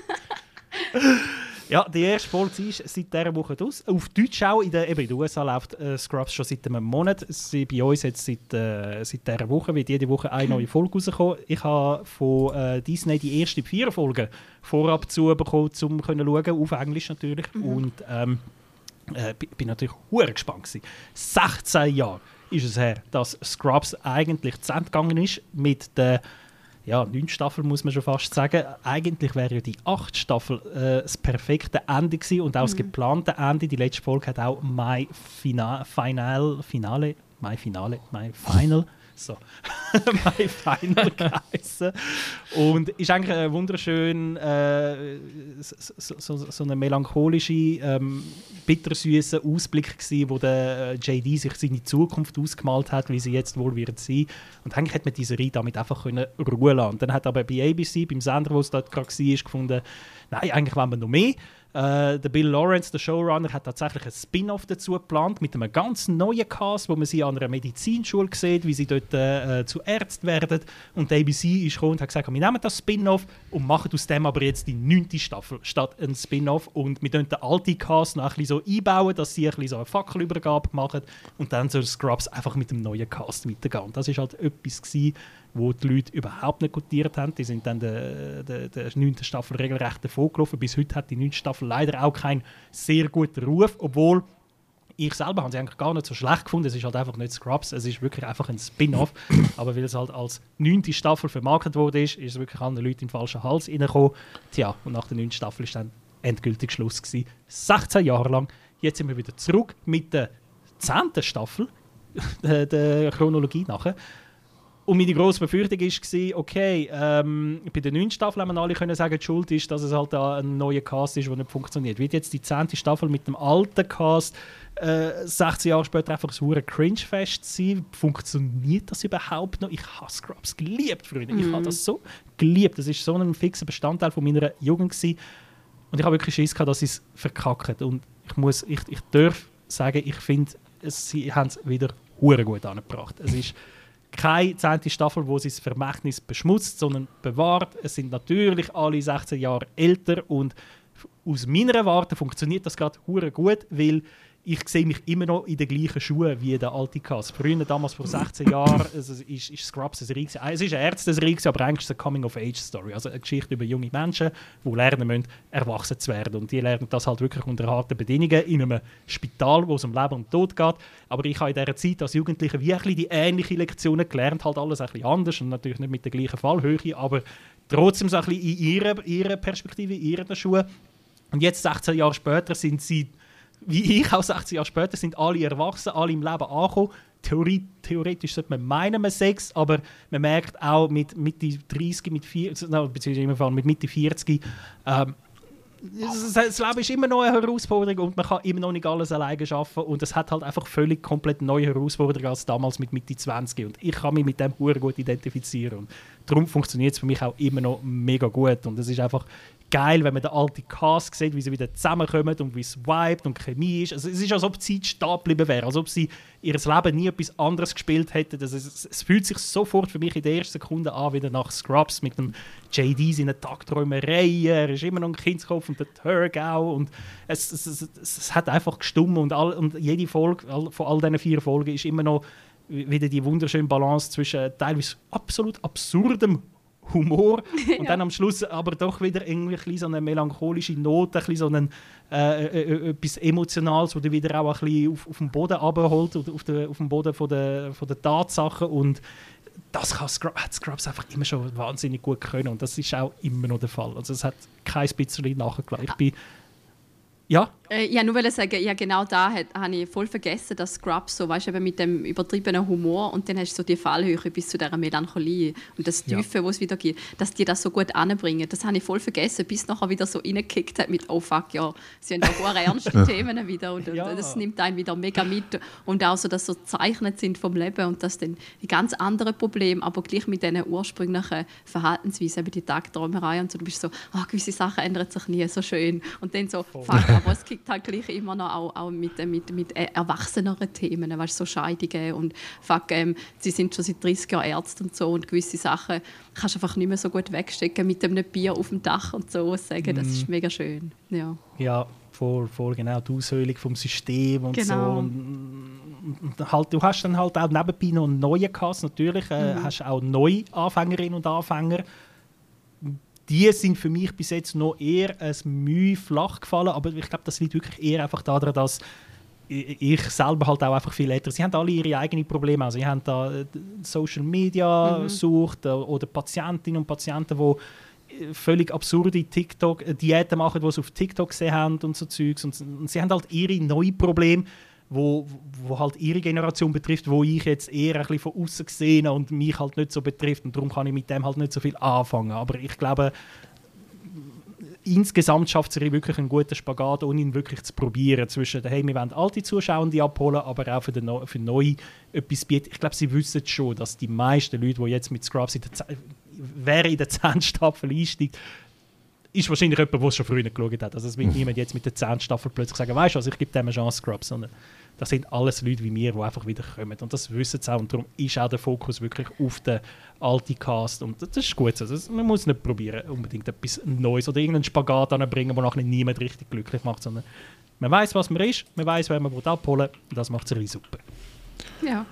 Ja, die erste Folge ist seit dieser Woche aus. Auf Deutsch auch. In, der, eben in den U S A läuft äh, Scrubs schon seit einem Monat. Sie, bei uns jetzt seit, äh, seit dieser Woche wird jede Woche eine neue Folge rauskommen. Ich habe von äh, Disney die ersten vier Folgen vorab zu bekommen, um zu schauen, auf Englisch natürlich. Mhm. Und ähm, äh, bin natürlich sehr gespannt gewesen. sechzehn Jahre ist es her, dass Scrubs eigentlich zu Ende gegangen ist mit der ja, neun Staffel muss man schon fast sagen. Eigentlich wäre ja die acht Staffel äh, das perfekte Ende gewesen und auch das geplante Ende. Die letzte Folge hat auch My Fina Final, Finale, My Finale, My Final, so, My Final geheißen. Und ist eigentlich ein wunderschön, äh, so, so, so eine melancholische, ähm, bittersüßer Ausblick gewesen, wo der J D sich seine Zukunft ausgemalt hat, wie sie jetzt wohl wird sein. Und eigentlich hat man diese Reihe damit einfach können Ruhe lassen. Und dann hat aber bei A B C, beim Sender, wo es dort gerade war, gefunden, nein, eigentlich wollen wir noch mehr. Äh, der Bill Lawrence, der Showrunner, hat tatsächlich ein Spin-off dazu geplant mit einem ganz neuen Cast, wo man sie an einer Medizinschule sieht, wie sie dort äh, zu Ärzten werden. Und die A B C ist gekommen und hat gesagt, wir nehmen das Spin-off und machen aus dem aber jetzt die neunte Staffel statt ein Spin-off. Und wir bauen den alten Cast noch ein bisschen so einbauen, dass sie ein bisschen so eine Fackelübergabe machen und dann soll Scrubs einfach mit dem neuen Cast weitergehen. Und das war halt etwas gewesen, wo die Leute überhaupt nicht gutiert haben. Die sind dann der, der, der neunten Staffel regelrecht davon gelaufen. Bis heute hat die neunte Staffel leider auch keinen sehr guten Ruf, obwohl ich selber habe sie eigentlich gar nicht so schlecht gefunden. Es ist halt einfach nicht Scrubs, es ist wirklich einfach ein Spin-off. Aber weil es halt als neunte Staffel vermarktet wurde, ist, ist es wirklich anderen Leuten in den falschen Hals reingekommen. Tja, und nach der neunten Staffel ist dann endgültig Schluss gewesen. sechzehn Jahre lang. Jetzt sind wir wieder zurück mit der zehnten Staffel, der, der Chronologie nachher. Und meine grosse Befürchtung war, okay, ähm, bei der neunten Staffel haben wir alle können sagen, die Schuld ist, dass es halt da ein neuer Cast ist, der nicht funktioniert. Wird jetzt die zehnte Staffel mit dem alten Cast äh, sechzehn Jahre später einfach so ein Cringe-Fest sein? Funktioniert das überhaupt noch? Ich habe Scrubs geliebt, Freunde. Mm. Ich habe das so geliebt. Das war so ein fixer Bestandteil von meiner Jugend gewesen. Und ich habe wirklich Schiss gehabt, dass sie es verkacken. Und ich muss, ich, ich darf sagen, ich finde, sie haben es wieder hure gut angebracht. Es ist keine zehnte Staffel, wo sie das Vermächtnis beschmutzt, sondern bewahrt. Es sind natürlich alle sechzehn Jahre älter und aus meiner Warte funktioniert das gerade hure gut, weil ich sehe mich immer noch in den gleichen Schuhen wie der alte Cast. Früher, damals vor sechzehn Jahren, also ist, ist Scrubs ein Riese. Es ist eine Ärzte-Serie, aber eigentlich ist es eine Coming-of-Age-Story. Also eine Geschichte über junge Menschen, die lernen müssen, erwachsen zu werden. Und die lernen das halt wirklich unter harten Bedingungen in einem Spital, wo es um Leben und Tod geht. Aber ich habe in dieser Zeit als Jugendlicher wie ein bisschen die ähnlichen Lektionen gelernt, halt alles ein bisschen anders und natürlich nicht mit der gleichen Fallhöhe, aber trotzdem so ein bisschen in ihrer, ihrer Perspektive, in ihren Schuhen. Und jetzt, sechzehn Jahre später, sind sie, wie ich auch sechzehn Jahre später, sind alle erwachsen, alle im Leben angekommen. Theorie, theoretisch sollte man meinen, man sechs, aber man merkt auch mit Mitte dreißig, mit vierzig, beziehungsweise mit Mitte vierzig, ähm, das Leben ist immer noch eine Herausforderung und man kann immer noch nicht alles alleine schaffen und es hat halt einfach völlig komplett neue Herausforderungen als damals mit Mitte zwanzig und ich kann mich mit dem sehr gut identifizieren und darum funktioniert es für mich auch immer noch mega gut und es ist einfach geil, wenn man den alten Cast sieht, wie sie wieder zusammenkommen und wie es vibet und Chemie ist. Also es ist, als ob die Zeit stehen geblieben wäre, als ob sie ihr Leben nie etwas anderes gespielt hätten. Also es, es fühlt sich sofort für mich in der ersten Sekunde an, wieder nach Scrubs mit dem J D seinen Tagträumereien. Er ist immer noch ein Kindskopf und der Turk auch. Und es, es, es, es hat einfach gestummt und, all, und jede Folge all, von all diesen vier Folgen ist immer noch wieder die wunderschöne Balance zwischen teilweise absolut absurdem Humor und ja. dann am Schluss aber doch wieder irgendwie so eine melancholische Note, ein so einen, äh, äh, etwas Emotionales, das wieder auch ein bisschen auf, auf den Boden runterholt, auf, den, auf den Boden von der, von der Tatsachen und das kann Scrubs, hat Scrubs einfach immer schon wahnsinnig gut können und das ist auch immer noch der Fall. Also es hat kein bisschen nachgelassen. Ich bin Ja? Äh, ja, nur sagen, ja, genau da habe ich voll vergessen, dass Scrubs so, weißt du, mit dem übertriebenen Humor und dann hast du so die Fallhöhe bis zu dieser Melancholie und das Tiefe, ja. wo es wieder gibt, dass die das so gut anbringen. Das habe ich voll vergessen, bis nachher wieder so reingekickt hat mit «Oh fuck, ja, sie haben ja sehr ernste Themen wieder» und, ja. und das nimmt einen wieder mega mit und auch so, dass so gezeichnet sind vom Leben und dass dann die ganz anderen Probleme, aber gleich mit diesen ursprünglichen Verhaltensweisen, eben die Tagträumerei und so, du bist so «Ah, oh, gewisse Sachen ändern sich nie, so schön» und dann so «Fuck, aber es kickt halt gleich immer noch auch, auch mit, mit, mit erwachseneren Themen, weißt, so Scheidungen und fuck, ähm, sie sind schon seit dreißig Jahren Ärzte und so und gewisse Sachen kannst du einfach nicht mehr so gut wegstecken mit einem Bier auf dem Dach und so sagen, das ist mega schön. Ja, ja voll, voll genau, die Aushöhlung vom System und genau. so. Und, und halt, du hast dann halt auch nebenbei noch einen neuen Cast, natürlich äh, mhm. hast auch neue Anfängerinnen und Anfänger. Die sind für mich bis jetzt noch eher ein Mühe flach gefallen, aber ich glaube, das liegt wirklich eher einfach daran, dass ich selber halt auch einfach viel älter. Sie haben alle ihre eigenen Probleme. Also, sie haben da Social Media mhm. sucht oder Patientinnen und Patienten, die völlig absurde TikTok-Diäten machen, die sie auf TikTok gesehen haben und so Zeugs. Und, und sie haben halt ihre neuen Probleme, wo, wo halt ihre Generation betrifft, wo ich jetzt eher ein bisschen von außen gesehen und mich halt nicht so betrifft und darum kann ich mit dem halt nicht so viel anfangen. Aber ich glaube, insgesamt schafft sie wirklich einen guten Spagat, ohne ihn wirklich zu probieren zwischen, hey, wir wollen alte Zuschauer abholen, aber auch für, den Neu- für Neue etwas bieten. Ich glaube, sie wissen schon, dass die meisten Leute, die jetzt mit Scrubs in der, Z- wer in der zehnten Staffel einsteigt, ist wahrscheinlich jemand, der es schon früher geschaut hat. Also es wird niemand jetzt mit der zehnten Staffel plötzlich sagen, weißt du was, ich gebe dem eine Chance, Scrubs, sondern das sind alles Leute wie mir, die einfach wieder kommen. Und das wissen sie auch. Und darum ist auch der Fokus wirklich auf den alten Cast. Und das ist gut so. Also man muss nicht probieren, unbedingt etwas Neues oder irgendeinen Spagat anbringen, der nachher niemand richtig glücklich macht, sondern man weiß, was man ist, man weiß, wer man abholen will. Und das macht es richtig super. Ja.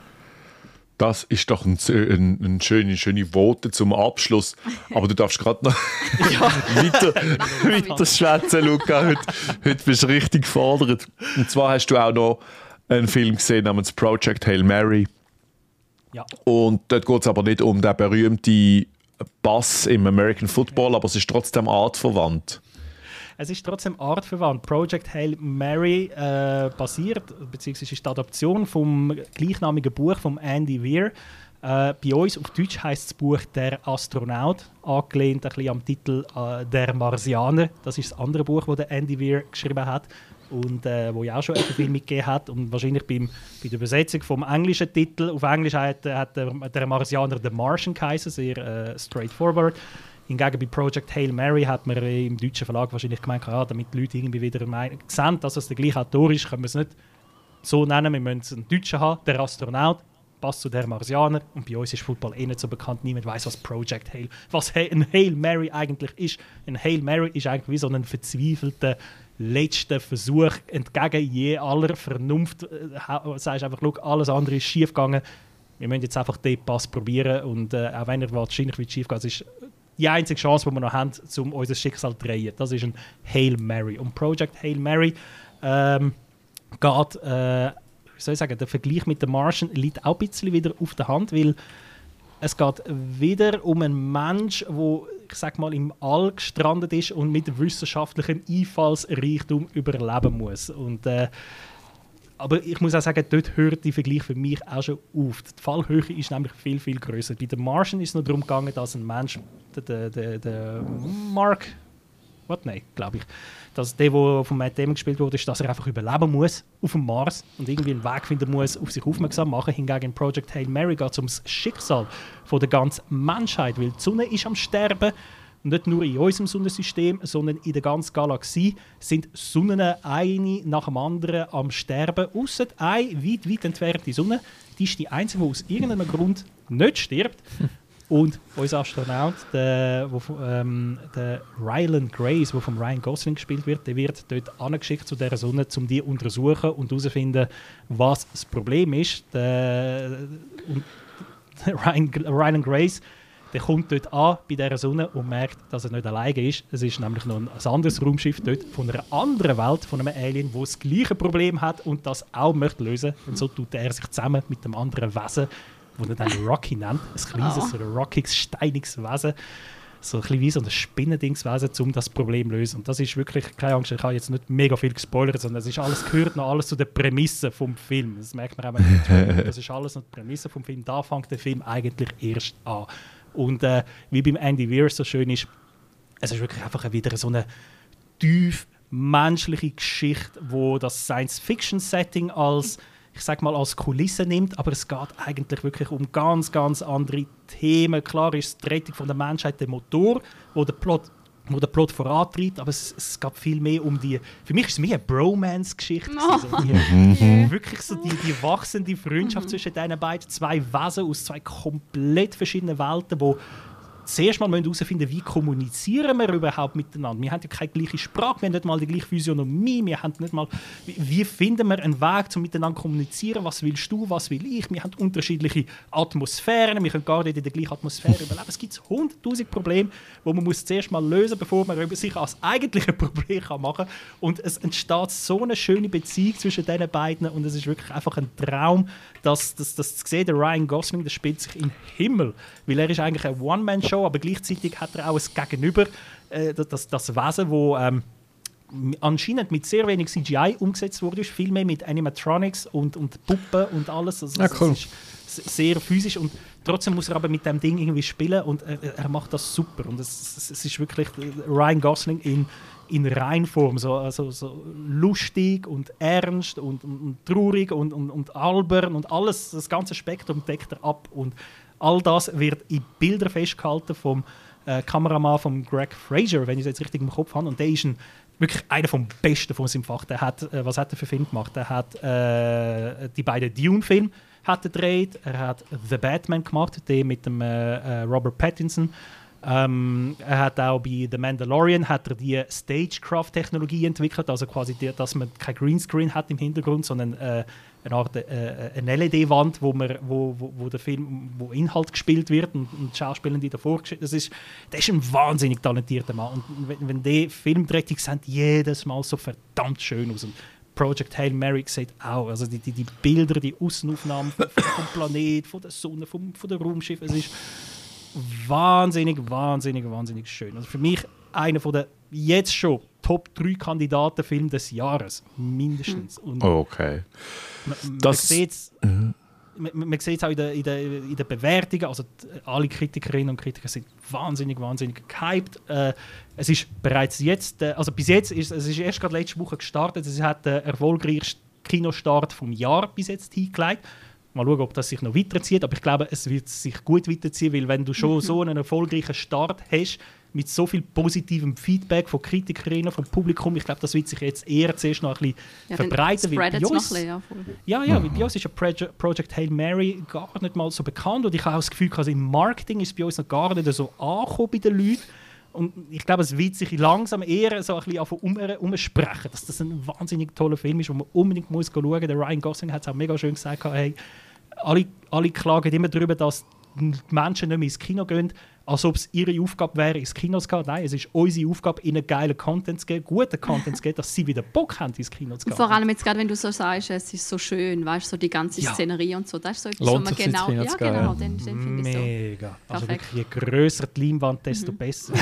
Das ist doch ein, ein, ein schöne, schöne Vote zum Abschluss. Aber du darfst gerade noch weiter, weiter schwätzen, Luca. Heute, heute bist du richtig gefordert. Und zwar hast du auch noch einen Film gesehen namens Project Hail Mary. Ja. Und dort geht es aber nicht um den berühmten Pass im American Football, aber es ist trotzdem artverwandt. Es ist trotzdem artverwandt. Project Hail Mary äh, basiert, beziehungsweise ist die Adaption vom gleichnamigen Buch von Andy Weir. Äh, bei uns auf Deutsch heisst das Buch «Der Astronaut», angelehnt ein bisschen am Titel äh, «Der Marsianer». Das ist das andere Buch, das der Andy Weir geschrieben hat und äh, wo ja auch schon einen Film mitgegeben hat. Und wahrscheinlich beim, bei der Übersetzung vom englischen Titel, auf Englisch hat, hat der, der Marsianer «The Martian» geheißen, sehr äh, straightforward. Hingegen bei Project Hail Mary hat man im deutschen Verlag wahrscheinlich gemeint, ja, damit die Leute irgendwie wieder sehen, dass es der gleiche Autor ist, können wir es nicht so nennen. Wir müssen einen Deutschen haben, der Astronaut, passt zu der Marsianer. Und bei uns ist Football eh nicht so bekannt. Niemand weiß, was Project Hail, was ein Hail Mary eigentlich ist. Ein Hail Mary ist eigentlich wie so ein verzweifelter letzter Versuch entgegen je aller Vernunft. Du sagst einfach, schau, alles andere ist schief gegangen. Wir müssen jetzt einfach den Pass probieren. Und äh, auch wenn er wahrscheinlich wird schief geht, ist die einzige Chance, die wir noch haben, um unser Schicksal zu drehen. Das ist ein Hail Mary. Und Project Hail Mary ähm, geht, äh, wie soll ich sagen, der Vergleich mit The Martian liegt auch ein bisschen wieder auf der Hand, weil es geht wieder um einen Mensch, der, ich sag mal, im All gestrandet ist und mit wissenschaftlichem Einfallsreichtum überleben muss. Und äh, aber ich muss auch sagen, dort hört der Vergleich für mich auch schon auf. Die Fallhöhe ist nämlich viel, viel grösser. Bei The Martian ist es nur darum gegangen, dass ein Mensch, der, der, der, der Mark, was? Nein, glaube ich, dass der, der von Matt Damon gespielt wurde, ist, dass er einfach überleben muss auf dem Mars und irgendwie einen Weg finden muss, auf sich aufmerksam machen. Hingegen in Project Hail Mary geht es um das Schicksal von der ganzen Menschheit, weil die Sonne ist am Sterben. Und nicht nur in unserem Sonnensystem, sondern in der ganzen Galaxie sind Sonnen eine nach dem anderen am Sterben. Ausser eine weit, weit entfernte Sonne. Die ist die einzige, die aus irgendeinem Grund nicht stirbt. Und unser Astronaut, der, wo, ähm, der Rylan Grace, der von Ryan Gosling gespielt wird, der wird dort angeschickt zu dieser Sonne, um die zu untersuchen und herauszufinden, was das Problem ist. Der, und der Ryan, Rylan Grace, der kommt dort an bei dieser Sonne und merkt, dass er nicht alleine ist. Es ist nämlich noch ein anderes Raumschiff dort von einer anderen Welt, von einem Alien, das das gleiche Problem hat und das auch möchte lösen. Und so tut er sich zusammen mit dem anderen Wesen, das er dann Rocky nennt, ein kleines, oh. rockiges, steiniges Wesen, so ein bisschen wie so ein Spinnendingswesen, um das Problem zu lösen. Und das ist wirklich, keine Angst, ich habe jetzt nicht mega viel gespoilert, sondern es ist alles, gehört noch alles zu den Prämissen vom Film. Das merkt man auch, wenn man das ist alles noch die Prämisse vom Film. Da fängt der Film eigentlich erst an. Und äh, wie beim Andy Weir so schön ist, es ist wirklich einfach wieder so eine tief menschliche Geschichte, wo das Science-Fiction-Setting als, ich sag mal, als Kulisse nimmt, aber es geht eigentlich wirklich um ganz, ganz andere Themen. Klar ist die Rettung von der Menschheit der Motor, wo der Plot wo der Plot vorantreibt, aber es, es geht viel mehr um die... Für mich ist es mehr eine Bromance-Geschichte. Oh. So die, wirklich so die, die wachsende Freundschaft mhm. zwischen diesen beiden. Zwei Wesen aus zwei komplett verschiedenen Welten, die zuerst mal herausfinden müssen, wie kommunizieren wir überhaupt miteinander. Wir haben ja keine gleiche Sprache, wir haben nicht mal die gleiche Physiognomie, wir haben nicht mal... Wie, wie finden wir einen Weg, um miteinander zu kommunizieren? Was willst du, was will ich? Wir haben unterschiedliche Atmosphären, wir können gar nicht in der gleichen Atmosphäre überleben. Es gibt hunderttausend Probleme, die man muss zuerst mal lösen muss, bevor man über sich als eigentliche Problem machen kann. Und es entsteht so eine schöne Beziehung zwischen diesen beiden und es ist wirklich einfach ein Traum, dass das, das zu sehen, der Ryan Gosling, der spielt sich im Himmel, weil er ist eigentlich eine One-Man-Show, aber gleichzeitig hat er auch ein Gegenüber, äh, das, das Wesen, das ähm, anscheinend mit sehr wenig C G I umgesetzt wurde, viel mehr mit Animatronics und, und Puppen und alles. Also, ja, cool. Es ist sehr physisch und trotzdem muss er aber mit dem Ding irgendwie spielen und er, er macht das super. Und es, es, es ist wirklich Ryan Gosling in, in Reinform, so, also, so lustig und ernst und, und, und traurig und, und, und albern und alles, das ganze Spektrum deckt er ab. Und all das wird in Bildern festgehalten vom, äh, Kameramann von Greg Fraser, wenn ich es jetzt richtig im Kopf habe. Und der ist ein, wirklich einer vom Besten von seinem Fach. Der hat, äh, was hat er für Film gemacht? Er hat äh, die beiden Dune-Filme hat er gedreht. Er hat The Batman gemacht, den mit dem äh, äh, Robert Pattinson. Ähm, er hat auch bei The Mandalorian hat er die Stagecraft-Technologie entwickelt, also quasi, die, dass man kein Greenscreen hat im Hintergrund, sondern äh, eine Art äh, eine L E D-Wand, wo, man, wo, wo, wo der Film, wo Inhalt gespielt wird und, und die Schauspieler, die davor gespielt das ist, das ist ein wahnsinnig talentierter Mann. Und wenn, wenn die Filme dreht, die sehen jedes Mal so verdammt schön aus. Und Project Hail Mary sieht auch, also die, die, die Bilder, die Außenaufnahmen vom, vom Planet, von der Sonne, vom, von der Raumschiff, es ist wahnsinnig, wahnsinnig, wahnsinnig schön. Also für mich einer von der jetzt schon Top drei Kandidatenfilme des Jahres, mindestens. Und okay. Man, man das sieht es man, man sieht's auch in der, in, der, in der Bewertungen, also die, alle Kritikerinnen und Kritiker sind wahnsinnig, wahnsinnig gehypt. Äh, es ist bereits jetzt, äh, also bis jetzt, ist es ist erst gerade letzte Woche gestartet, es hat den erfolgreichsten Kinostart vom Jahr bis jetzt hingelegt. Mal schauen, ob das sich noch weiterzieht, aber ich glaube, es wird sich gut weiterziehen, weil wenn du schon mhm. so einen erfolgreichen Start hast, mit so viel positivem Feedback von Kritikerinnen, vom Publikum, ich glaube, das wird sich jetzt eher zuerst noch ein bisschen ja, verbreiten. Weil bei uns, noch ein bisschen, ja, ja, mhm. bei uns ist ja Project, Project Hail Mary gar nicht mal so bekannt und ich habe auch das Gefühl, also im Marketing ist es bei uns noch gar nicht so angekommen bei den Leuten. Und ich glaube, es wird sich langsam eher so ein bisschen um, umsprechen, dass das ein wahnsinnig toller Film ist, den man unbedingt muss schauen muss. Der Ryan Gosling hat es auch mega schön gesagt, hey, alle, alle klagen immer darüber, dass die Menschen nicht mehr ins Kino gehen, als ob es ihre Aufgabe wäre, ins Kino zu gehen. Nein, es ist unsere Aufgabe, ihnen geilen Content zu geben, guten Content zu geben, dass sie wieder Bock haben, ins Kino zu gehen. Vor allem jetzt gerade, wenn du so sagst, es ist so schön, weißt du, so die ganze ja. Szenerie und so, das ist so etwas, Lohnt was man genau... Ja, gehen, genau, ja. den, den finde ich so. Mega. Also perfekt. wirklich, je grösser die Leinwand, desto mhm. besser.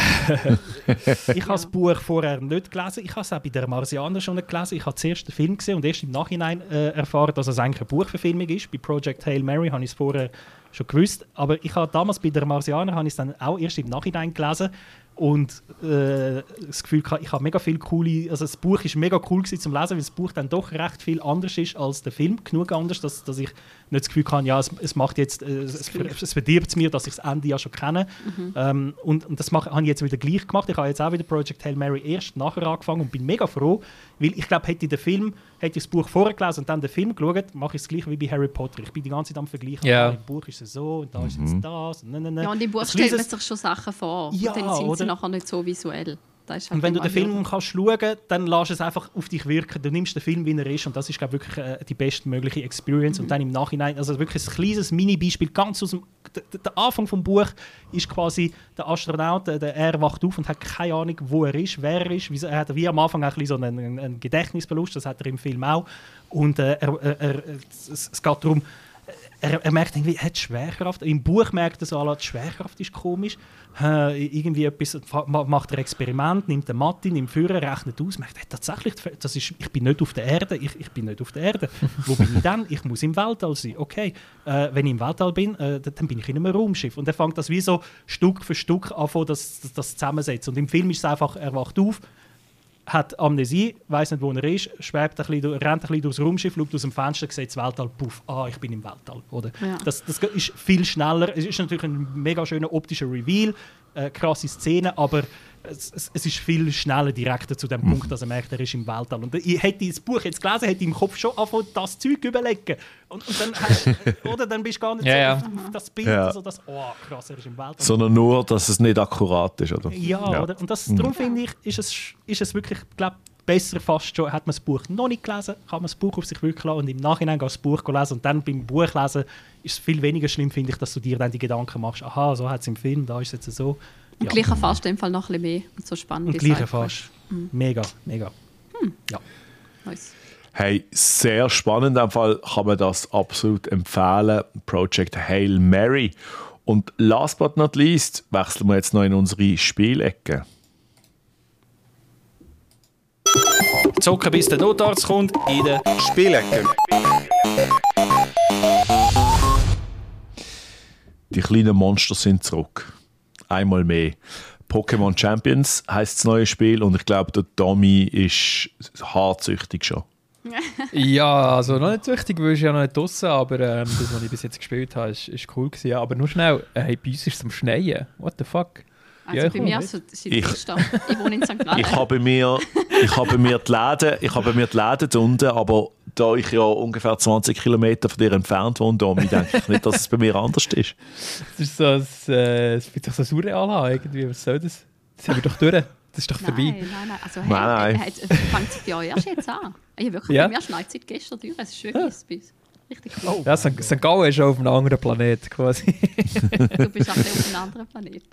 Ich habe das Buch vorher nicht gelesen, ich habe es auch bei «Der Marsianer» schon nicht gelesen. Ich habe zuerst den Film gesehen und erst im Nachhinein äh, erfahren, dass es eigentlich eine Buchverfilmung ist. Bei «Project Hail Mary» habe ich es vorher schon gewusst, aber ich habe damals bei «Der Marsianer» habe ich es dann auch erst im Nachhinein gelesen und äh, das Gefühl gehabt, ich habe mega viel coole, also das Buch ist mega cool gewesen zum Lesen, weil das Buch dann doch recht viel anders ist als der Film, genug anders, dass, dass ich nicht das Gefühl habe, ja, es, es macht jetzt, äh, es, es verdirbt es mir, dass ich das Ende ja schon kenne. Mhm. Ähm, und, und das mache, habe ich jetzt wieder gleich gemacht. Ich habe jetzt auch wieder Project Hail Mary erst nachher angefangen und bin mega froh, weil ich glaube, hätte ich den Film, hätte ich das Buch vorher gelesen und dann den Film geschaut, mache ich es gleich wie bei Harry Potter. Ich bin die ganze Zeit am Vergleichen. Yeah. Im Buch ist es so und da ist es Mhm. das. Und, ne, ne, ne. Ja, und im Buch das stellt man Lesen- sich schon Sachen vor. Ja, und dann sind oder? sie nachher nicht so visuell. Das ist halt Und wenn du immer den Film wieder- kannst schauen, dann lässt es einfach auf dich wirken. Du nimmst den Film, wie er ist, und das ist, glaube ich, wirklich äh, die bestmögliche Experience. Mhm. Und dann im Nachhinein, also wirklich ein kleines Mini-Beispiel, ganz aus dem der, der Anfang des Buches ist quasi der Astronaut, der, der er wacht auf und hat keine Ahnung, wo er ist, wer er ist. Wie, er hat wie am Anfang ein bisschen so einen, einen, einen Gedächtnisverlust, das hat er im Film auch. Und äh, er, er, er, es, es geht darum, Er, er merkt irgendwie, er hat Schwerkraft. Im Buch merkt er so, die Schwerkraft ist komisch. Äh, irgendwie etwas, macht er Experiment, nimmt eine Matte, nimmt Führer, rechnet aus, merkt, hey, tatsächlich, das ist, ich bin nicht auf der Erde. Ich, ich bin nicht auf der Erde. Wo bin ich dann? Ich muss im Weltall sein. Okay, äh, wenn ich im Weltall bin, äh, dann bin ich in einem Raumschiff. Und er fängt das wie so Stück für Stück an, das, das, das zusammensetzen. Und im Film ist es einfach, er wacht auf, hat Amnesie, weiss nicht, wo er ist, schwebt ein bisschen, rennt ein bisschen durchs Raumschiff, schaut aus dem Fenster, sieht das Weltall, puff, ah, ich bin im Weltall. Oder? Ja. Das, das ist viel schneller. Es ist natürlich ein mega schöner optischer Reveal, äh, krasse Szene, aber es, es, es ist viel schneller direkter zu dem Punkt, dass er merkt, er ist im Weltall. Und ich hätte das Buch jetzt gelesen, hätte ich im Kopf schon angefangen, das Zeug überlegen. Und, und dann, hast, oder, dann bist du gar nicht Ja, so ja. auf, auf das Bild, Ja. so das, oh krass, er ist im Weltall. Sondern nur, dass es nicht akkurat ist, oder? Ja, Ja. Oder? Und das, darum finde ich, ist es, ist es wirklich, glaub, besser fast schon, hat man das Buch noch nicht gelesen, kann man das Buch auf sich wirken lassen und im Nachhinein das Buch lesen und dann beim Buch lesen ist es viel weniger schlimm, finde ich, dass du dir dann die Gedanken machst, aha, so hat es im Film, da ist es jetzt so. Und Ja. gleich erfasst du im Fall noch ein bisschen mehr und so spannend. Und gleich erfasst. Mega, mega. Ja. Nice. Hey, sehr spannend. In dem Fall kann man das absolut empfehlen. Project Hail Mary. Und last but not least wechseln wir jetzt noch in unsere Spielecke. Zocken, bis der Notarzt kommt, in der Spielecke. Die kleinen Monster sind zurück. Einmal mehr. Pokémon Champions heisst das neue Spiel und ich glaube, der Tommy ist hartsüchtig schon. Ja, also noch nicht so richtig, weil ich ja noch nicht draussen, aber ähm, das, was ich bis jetzt gespielt habe, ist, ist cool gewesen. Ja, aber nur schnell, äh, hey, bei uns ist es am Schneien. What the fuck? Also Ja, bei komm, mir nicht. so, sind die Stadt. Ich wohne in Sankt Gallen. Ich habe mir, ich habe mir die Läden, ich habe mir die Läden da unten, aber da ich ja ungefähr zwanzig Kilometer von dir entfernt wohne, da denke ich nicht, dass es bei mir anders ist. Das ist so, ein, äh, das fühlt sich so surreal an irgendwie. Was soll das? Das haben wir doch durch. Das ist doch vorbei. Nein, nein, nein. Also, hey, Nein, nein. äh, äh, es fängt sich ja erst jetzt an. Ich habe wirklich, Ja. bei mir schneit seit gestern durch. Es ist wirklich ja. richtig cool. Ja, Sankt Gallen ist schon auf einem anderen Planet quasi. Du bist auch auf einem anderen Planeten.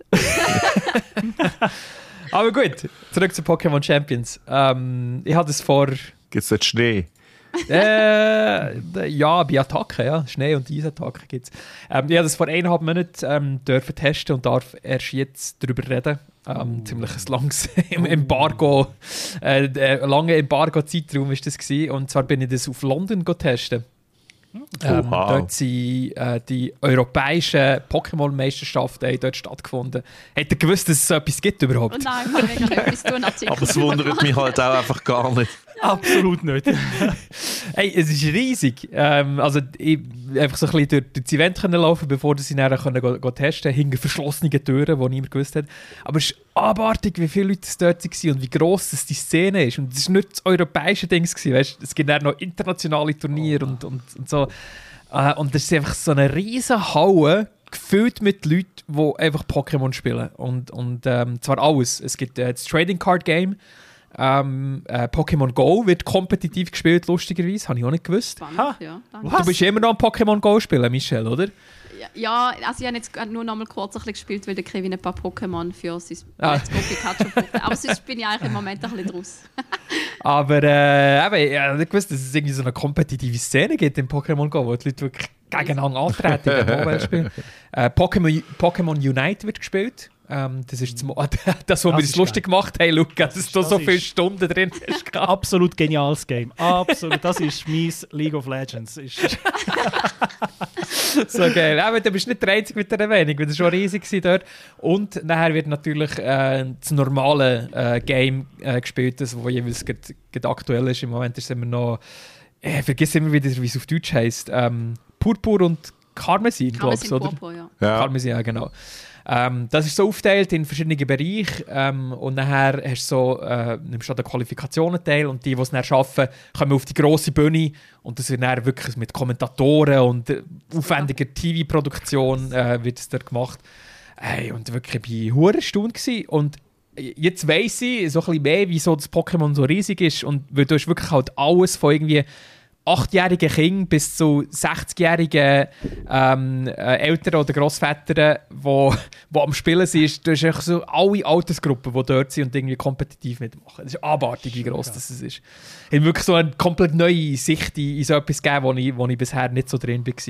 Aber gut, zurück zu Pokémon Champions. Ähm, ich hatte es vor... Gibt es dort Schnee? Äh, ja, bei Attacken, ja. Schnee- und Eisattacken gibt es. Ähm, ich habe das vor eineinhalb Monaten ähm, dürfen testen und darf erst jetzt darüber reden. Ähm, oh. Ziemlich ein langes Embargo, äh, ein langer Embargo-Zeitraum war das gewesen. Und zwar bin ich das auf London testen. Ähm, wow. Dort sind äh, die europäischen Pokémon-Meisterschaften dort stattgefunden. Hätte ihr gewusst, dass es so etwas gibt überhaupt? Oh nein, ich kann mega nicht etwas tun. Aber es wundert mich halt auch einfach gar nicht. Absolut nicht. Hey, es ist riesig. Ähm, also ich einfach so ein bisschen durch, durch das Event können laufen, bevor sie dann können go, go testen, hinter verschlossenen Türen, die niemand gewusst hat. Aber es ist abartig, wie viele Leute dort waren und wie gross das die Szene ist. Und es war nicht das europäische Ding. Weißt? Es gibt dann noch internationale Turniere oh. und, und, und so. Äh, und es ist einfach so eine riesen Halle, gefüllt mit Leuten, die einfach Pokémon spielen. Und, und ähm, zwar alles. Es gibt äh, das Trading Card Game. Ähm, äh, Pokémon Go wird kompetitiv gespielt, lustigerweise. Habe ich auch nicht gewusst. Spannend, ja. Danke. Du bist immer noch am Pokémon Go spielen, Michelle, oder? Ja, ja, also ich habe jetzt nur noch mal kurz ein bisschen gespielt, weil der Kevin ein paar Pokémon für sein Ah. Let's Go Pikachu braucht. Aber sonst bin ich eigentlich im Moment ein bisschen draus. Aber äh, eben, ich habe nicht gewusst, dass es irgendwie so eine kompetitive Szene gibt in Pokémon Go, wo die Leute wirklich gegeneinander antreten in den Mobile-Spielen. Äh, Pokémon, Pokémon Unite wird gespielt. Ähm, das ist das, das, was wir uns lustig gemacht haben, Luca, dass du Das so ist- viele Stunden drin hast. Absolut geniales Game. Absolut. Das ist mein League of Legends. Ist So geil. Aber du bist nicht der Einzige mit der Erwähnung, weil das schon riesig war dort. Und nachher wird natürlich äh, das normale äh, Game äh, gespielt, das wo jeweils gerade gerade aktuell ist. Im Moment ist es immer noch, ich vergesse immer wieder, wie es auf Deutsch heisst. Ähm, Purpur und Karmesin, glaube ich, Karmesin oder? Purpur, ja. Ja. Karmesin, ja, genau. Ähm, das ist so aufgeteilt in verschiedene Bereiche ähm, und nachher hast du so, äh, nimmst du an den Qualifikationen teil und die, die es dann schaffen, kommen auf die grosse Bühne und das wird dann wirklich mit Kommentatoren und äh, aufwendiger T V-Produktion äh, wird es dort gemacht. Hey, und wirklich, ich war hure erstaunt gewesen. Und jetzt weiss ich so ein bisschen mehr, wieso das Pokémon so riesig ist und weil du hast wirklich halt alles von irgendwie achtjährigen Kindern bis zu sechzigjährigen ähm, äh, Eltern oder Grossvätern, die am Spielen sind. Du hast einfach so alle Altersgruppen, die dort sind und irgendwie kompetitiv mitmachen. Das ist abartig, wie gross das ist. Ich habe wirklich so eine komplett neue Sicht in, in so etwas gegeben, wo ich, wo ich bisher nicht so drin war.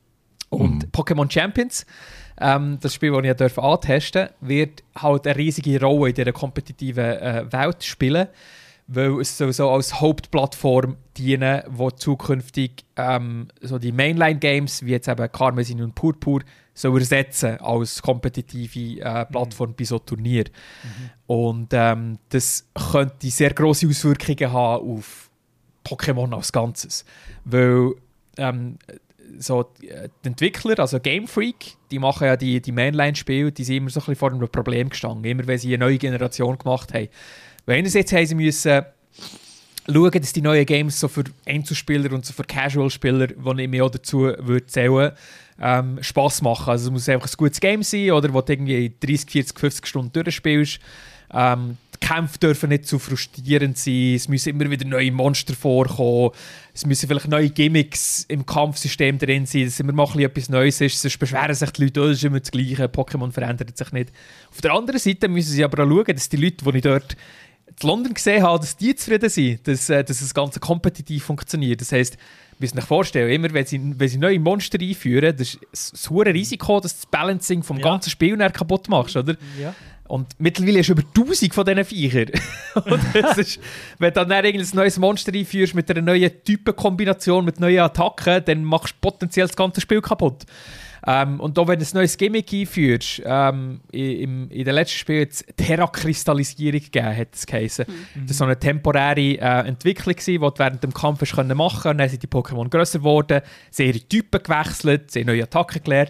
Und Mhm. Pokémon Champions, ähm, das Spiel, das ich durfte antesten, wird halt eine riesige Rolle in dieser kompetitiven äh, Welt spielen, weil es soll so als Hauptplattform dienen, wo zukünftig ähm, so die Mainline-Games, wie jetzt eben Karmesin und Purpur, soll ersetzen als kompetitive äh, Plattform mhm. bei so Turnieren. Mhm. Und ähm, das könnte sehr grosse Auswirkungen haben auf Pokémon als Ganzes. Weil ähm, so die Entwickler, also Game Freak, die machen ja die, die Mainline-Spiele, die sind immer so ein bisschen vor einem Problem gestanden, immer wenn sie eine neue Generation gemacht haben. Weil einerseits haben sie müssen schauen, dass die neuen Games so für Einzelspieler und so für Casual-Spieler, die ich mir auch dazu würde zählen, ähm, Spass machen. Also es muss einfach ein gutes Game sein, oder wo du irgendwie dreißig, vierzig, fünfzig Stunden durchspielst. Ähm, die Kämpfe dürfen nicht zu frustrierend sein, es müssen immer wieder neue Monster vorkommen, es müssen vielleicht neue Gimmicks im Kampfsystem drin sein, dass immer mal ein bisschen etwas Neues ist, sonst beschweren sich die Leute, oh, das ist immer das Gleiche, Pokémon verändert sich nicht. Auf der anderen Seite müssen sie aber auch schauen, dass die Leute, die ich dort in London gesehen habe, dass die zufrieden sind, dass, äh, dass das Ganze kompetitiv funktioniert. Das heisst, wir müssen sich vorstellen, immer wenn sie, wenn sie neue Monster einführen, das ist das hohe Risiko, dass du das Balancing vom Ja. ganzen Spiel dann kaputt machst, oder? ja. Und mittlerweile hast du über tausend von diesen Viechern. Und das ist, wenn du dann ein neues Monster einführst mit einer neuen Typenkombination, mit neuen Attacken, dann machst du potenziell das ganze Spiel kaputt. Ähm, und auch wenn du ein neues Gimmick einführst, ähm, in, in den letzten Spielen hat es Terra-Kristallisierung gegeben, hat es geheißen. Mhm. Das war so eine temporäre äh, Entwicklung, die du während dem Kampf hast machen konntest. Dann sind die Pokémon grösser geworden, sie haben ihre Typen gewechselt, sie haben neue Attacken gelernt.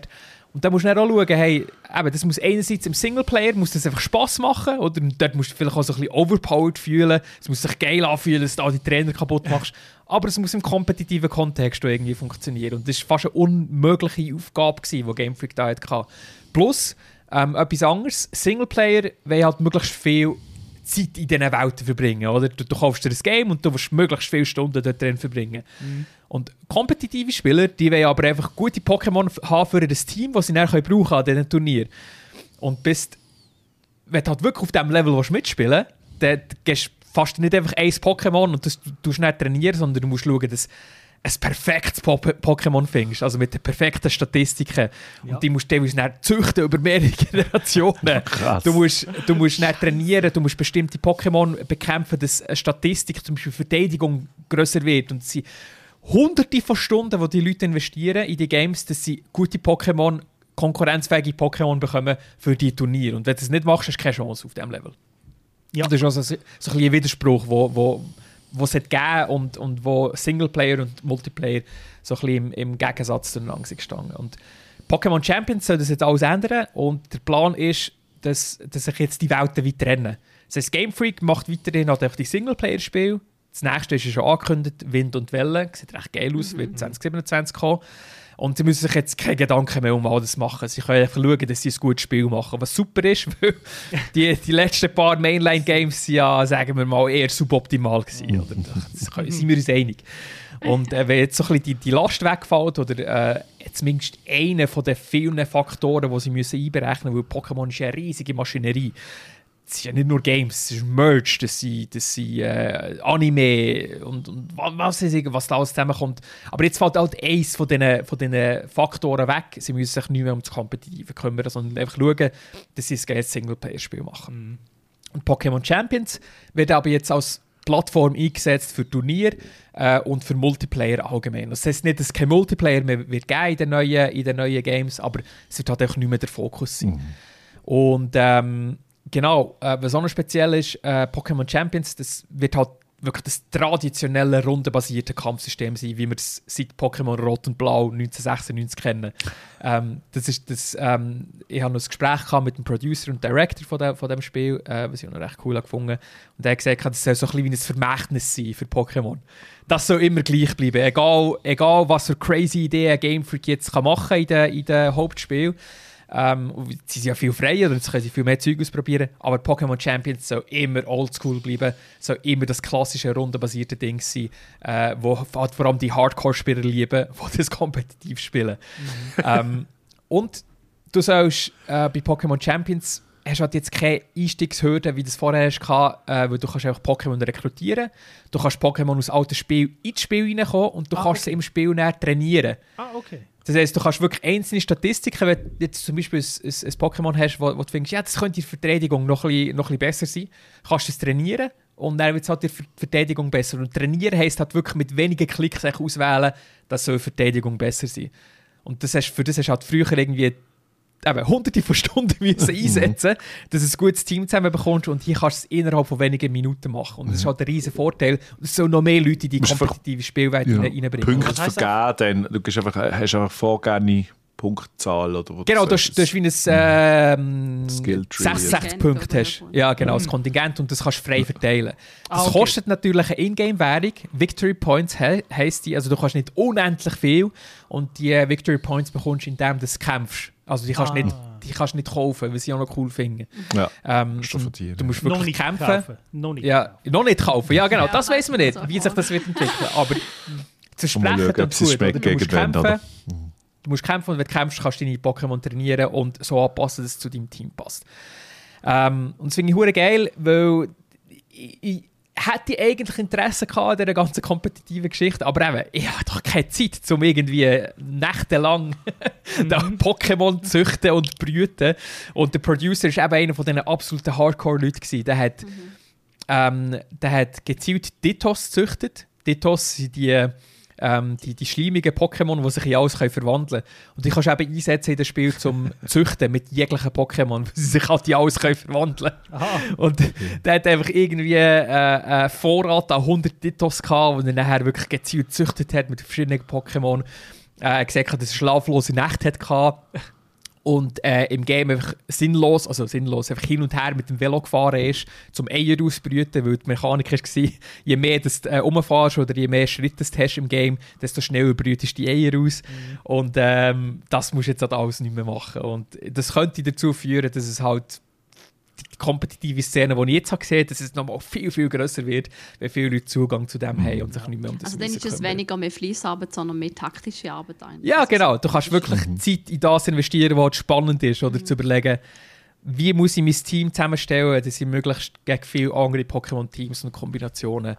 Und da musst du dann auch schauen, hey, eben, das muss einerseits im Singleplayer muss das einfach Spass machen, oder dort musst du vielleicht auch so ein bisschen overpowered fühlen, es muss sich geil anfühlen, dass du all die Trainer kaputt machst, aber es muss im kompetitiven Kontext auch irgendwie funktionieren. Und das war fast eine unmögliche Aufgabe, die Game Freak da hatte. Plus, ähm, etwas anderes, Singleplayer wollen halt möglichst viel Zeit in diesen Welten verbringen, oder? Du, du kaufst dir ein Game und du willst möglichst viele Stunden dort drin verbringen. Mhm. Und kompetitive Spieler, die wollen aber einfach gute Pokémon haben für das Team, das sie dann brauchen können an diesem Turnier. Und bist, wenn du halt wirklich auf diesem Level mitspielen willst, dann gehst du fast nicht einfach ein Pokémon und das tust du nicht trainieren, sondern du musst schauen, dass ein perfektes po- Pokémon findest, also mit den perfekten Statistiken. Ja. Und die musst du teilweise nicht züchten über mehrere Generationen. Krass. Du musst, du musst nicht trainieren, du musst bestimmte Pokémon bekämpfen, dass eine Statistik, zum Beispiel Verteidigung, grösser wird. Und es sind hunderte von Stunden, die die Leute investieren in die Games, dass sie gute Pokémon, konkurrenzfähige Pokémon bekommen für die Turniere. Und wenn du das nicht machst, hast du keine Chance auf diesem Level. Ja. Das ist also so, so ein, ein Widerspruch, wo, wo wo es hat gegeben und, und wo Singleplayer und Multiplayer so ein bisschen im, im Gegensatz zueinander sind gestanden. Und Pokémon Champions soll das jetzt alles ändern und der Plan ist, dass, dass sich jetzt die Welten weit trennen. Das heißt, Game Freak macht weiterhin halt die Singleplayer-Spiele. Das nächste ist ja schon angekündigt, Wind und Wellen. Sieht recht geil aus, wird zwanzig siebenundzwanzig kommen. Und sie müssen sich jetzt keine Gedanken mehr um alles machen. Sie können einfach schauen, dass sie ein gutes Spiel machen. Was super ist, weil die, die letzten paar Mainline-Games waren ja, sagen wir mal, eher suboptimal gewesen. Oder? Das können, sind wir uns einig. Und äh, wenn jetzt so ein bisschen die, die Last wegfällt, oder äh, zumindest einer von den vielen Faktoren, die sie müssen einberechnen müssen, weil Pokémon ist ja eine riesige Maschinerie. Es sind ja nicht nur Games, es ist Merch, das sind, das sind äh, Anime und, und was, was da alles zusammenkommt. Aber jetzt fällt halt eins von diesen, von diesen Faktoren weg. Sie müssen sich nicht mehr um das Kompetitive kümmern, sondern einfach schauen, dass sie ein geiles Singleplayer-Spiel machen. Mhm. Und Pokémon Champions wird aber jetzt als Plattform eingesetzt für Turnier äh, und für Multiplayer allgemein. Das heisst nicht, dass es kein Multiplayer mehr wird geben in den neuen, in den neuen Games, aber es wird halt auch nicht mehr der Fokus sein. Mhm. Und ähm, Genau, äh, was auch noch speziell ist, äh, Pokémon Champions, das wird halt wirklich das traditionelle rundenbasierte Kampfsystem sein, wie wir es seit Pokémon Rot und Blau neunzehnhundertsechsundneunzig kennen. Ähm, das ist das, ähm, ich habe noch ein Gespräch gehabt mit dem Producer und Director von, de, von dem Spiel, äh, was ich auch noch recht cool gefunden habe. Und er hat gesagt, das soll so ein bisschen wie ein Vermächtnis sein für Pokémon. Das soll immer gleich bleiben, egal, egal was für crazy Ideen Game Freak jetzt kann machen in den in de Hauptspielen. Ähm, sie sind ja viel freier, jetzt können sie viel mehr Zeug ausprobieren, aber Pokémon Champions soll immer oldschool bleiben, soll immer das klassische rundenbasierte Ding sein, äh, wo vor allem die Hardcore-Spieler lieben, die das kompetitiv spielen. Mhm. ähm, und du sollst äh, bei Pokémon Champions hast halt jetzt keine Einstiegshürde, wie du es vorher hast, äh, weil du kannst einfach Pokémon rekrutieren, du kannst Pokémon aus alten Spielen ins Spiel reinkommen und du ah, kannst okay. sie im Spiel näher trainieren. Ah, okay. Das heisst, du kannst wirklich einzelne Statistiken, wenn du jetzt zum Beispiel ein, ein, ein Pokémon hast, wo, wo du findest, ja, das könnte in der Verteidigung noch ein bisschen, noch ein bisschen besser sein, kannst du es trainieren und dann wird es halt in der Verteidigung besser. Und trainieren heisst halt wirklich mit wenigen Klicks auswählen, dass so eine Verteidigung besser sein. Und das hast, für das hast du halt früher irgendwie eben hunderte von Stunden müssen einsetzen, dass du ein gutes Team zusammen bekommst und hier kannst du es innerhalb von wenigen Minuten machen. Und das ist halt ein riesen Vorteil. Und es sollen noch mehr Leute in die kompetitive Spielwelt ja. reinbringen. Punkte vergeben, dann du hast einfach, hast einfach vorgegebene Punktzahl. Oder genau, du hast, du hast wie ein ähm, sechsundsechzig Punkte. Hast. Ja, genau, das Kontingent und das kannst du frei verteilen. Das ah, okay. kostet natürlich eine Ingame-Währung. Victory Points he- heisst die, also du kannst nicht unendlich viel und die Victory Points bekommst du, indem du kämpfst. Also die kannst, ah. nicht, die kannst nicht kaufen, was ich auch noch cool finde. Ja, ähm, du, du musst wirklich noch nicht kämpfen. Kaufen. Noch nicht ja, kaufen. noch nicht kaufen. Ja, genau, ja, das weiss man nicht, wie sich das wird entwickeln. Aber zu sprechen schauen, tut gut. Oder? Du musst kämpfen. Oder? Du musst kämpfen und wenn du kämpfst, kannst du deine Pokémon trainieren und so anpassen, dass es zu deinem Team passt. Ähm, und das finde ich hure geil, weil ich, ich hätte eigentlich Interesse gehabt an dieser ganzen kompetitiven Geschichte, aber eben, ich habe doch keine Zeit, um irgendwie nächtelang mhm. Pokémon zu züchten und brüten. Und der Producer war eben einer von diesen absoluten Hardcore-Leuten. Der hat, mhm. ähm, der hat gezielt Dittos gezüchtet. Dittos sind die, ähm, die, die schleimigen Pokémon, die sich in alles können verwandeln können. Und die kannst du eben einsetzen in das Spiel zum Züchten mit jeglichen Pokémon, weil sie sich halt in alles können verwandeln können. Und okay. der hat einfach irgendwie äh, einen Vorrat an hundert Dittos gehabt, und er nachher wirklich gezielt gezüchtet hat mit verschiedenen Pokémon. Er hat gesagt, dass er schlaflose Nächte hatte. und äh, im Game einfach sinnlos, also sinnlos, einfach hin und her mit dem Velo gefahren ist, zum Eier auszubrüten, weil die Mechanik war, je mehr du äh, rumfährst oder je mehr Schritte du hast im Game, desto schneller brütest du die Eier aus. Mhm. Und ähm, das musst du jetzt halt alles nicht mehr machen. Und das könnte dazu führen, dass es halt die kompetitive Szene, die ich jetzt habe gesehen habe, dass es nochmal viel, viel grösser wird, wenn viele Leute Zugang zu dem mhm. haben und sich nicht mehr um das Also dann ist es weniger mehr Fleissarbeit, sondern mehr taktische Arbeit. Eigentlich. Ja, genau. Du kannst wirklich mhm. Zeit in das investieren, was spannend ist, oder mhm. zu überlegen, wie muss ich mein Team zusammenstellen, dass ich möglichst gegen viele andere Pokémon-Teams und Kombinationen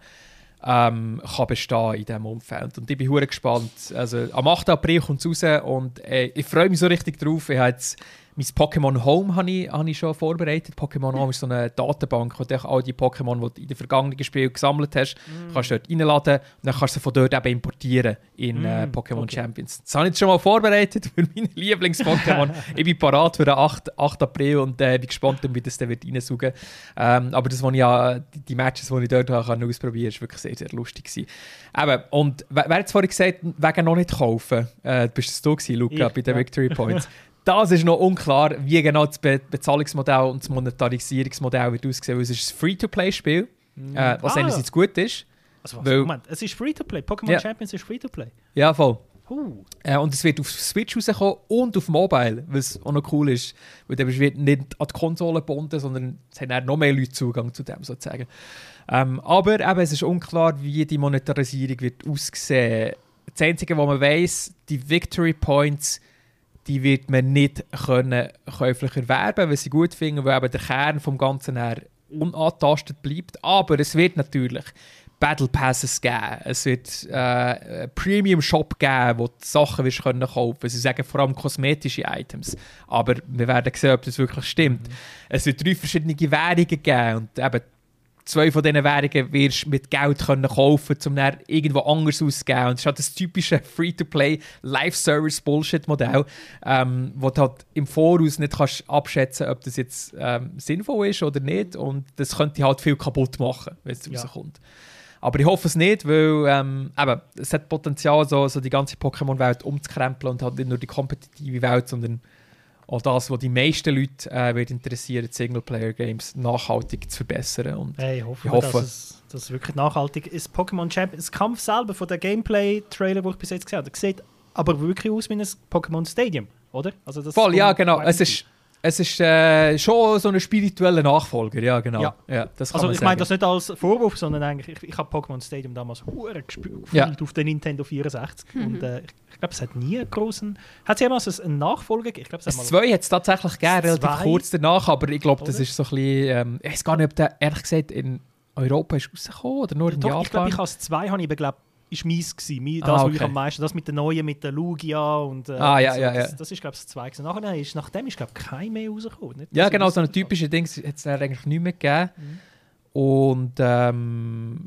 ähm, kann bestehen in diesem Umfeld. Und ich bin sehr gespannt. Also, am achten April kommt es raus und äh, ich freue mich so richtig drauf. Ich habe jetzt mein Pokémon Home habe ich, habe ich schon vorbereitet. Pokémon Home ist so eine Datenbank, wo du all die Pokémon, die du in den vergangenen Spielen gesammelt hast, mm. kannst du dort reinladen und dann kannst du sie von dort eben importieren in mm. äh, Pokémon okay. Champions. Das habe ich jetzt schon mal vorbereitet für meine Lieblings-Pokémon. Ich bin parat für den achten April und äh, bin gespannt, wie das dann wird reinsaugen. Ähm, aber das, was ich ja, die, die Matches, die ich dort habe, ausprobieren konnte, war wirklich sehr, sehr lustig gewesen. Eben, und wer hat es vorhin gesagt, wegen noch nicht kaufen? Äh, bist du gewesen, Luca, ich, bei den ja. Victory Points? Das ist noch unklar, wie genau das Be- Bezahlungsmodell und das Monetarisierungsmodell wird aussehen, weil es ist ein Free-to-Play-Spiel, mm. äh, was ah. einerseits gut ist. Also was, weil, Moment, es ist Free-to-Play? Pokémon ja. Champions ist Free-to-Play? Ja, voll. Uh. Äh, und es wird auf Switch rauskommen und auf Mobile, was auch noch cool ist, weil es wird nicht an die Konsole gebunden, sondern es haben noch mehr Leute Zugang zu dem, sozusagen. Ähm, aber eben, es ist unklar, wie die Monetarisierung wird aussehen. Das Einzige, was man weiss, die Victory Points, die wird man nicht können käuflich erwerben, weil sie gut finden, weil eben der Kern vom Ganzen her unantastet bleibt. Aber es wird natürlich Battle Passes geben. Es wird äh, einen Premium Shop geben, wo du Sachen wirst können kaufen. Sie sagen vor allem kosmetische Items. Aber wir werden sehen, ob das wirklich stimmt. Mhm. Es wird drei verschiedene Währungen geben und eben zwei von diesen Währungen wirst du mit Geld können kaufen, um dann irgendwo anders auszugeben. Und das ist halt das typische Free-to-Play Live-Service-Bullshit-Modell, ähm, wo du halt im Voraus nicht kannst abschätzen, ob das jetzt ähm, sinnvoll ist oder nicht. Und das könnte halt viel kaputt machen, wenn es ja. rauskommt. Aber ich hoffe es nicht, weil ähm, eben, es hat Potenzial, so, so die ganze Pokémon-Welt umzukrempeln und halt nicht nur die kompetitive Welt, sondern auch das, was die meisten Leute äh, wird interessieren, Singleplayer-Games nachhaltig zu verbessern. Und hey, ich hoffe, ich hoffe dass, es, dass es wirklich nachhaltig ist. Pokémon Champions Kampf selber von der Gameplay-Trailer, den ich bis jetzt gesehen habe, sieht aber wirklich aus wie ein Pokémon Stadium, oder? Also das voll, ja, genau. Es ist, es ist äh, schon so ein spiritueller Nachfolger, ja, genau. Ja. Ja, das kann also man ich meine das nicht als Vorwurf, sondern eigentlich, ich, ich habe Pokémon Stadium damals hure gespielt ja. auf der Nintendo vierundsechzig. Mhm. Und äh, ich glaube, es hat nie einen großen... Hat es jemals einen Nachfolger gegeben? Ich glaub, es das zwei hat es tatsächlich gegeben, relativ zwei? kurz danach, aber ich glaube, das Oder? ist so ein bisschen... Ähm, ich weiß gar nicht, ob der, ehrlich gesagt, in Europa ist rausgekommen oder nur in Doch, Japan. Ich glaube, ich habe es zwei, habe ich glaube ist mies gewesen. Das, ah, okay. was ich am meisten, das mit der neuen, mit der Lugia und äh, ah, ja, so, ja, ja. das, das ist glaube ich das zwei gewesen. Nachher ist, nachdem ist glaube ich kein mehr rausgekommen. Nicht? Ja, also, genau, das, so ein typisches Ding hat es eigentlich nicht mehr gegeben. Mhm. Und ähm,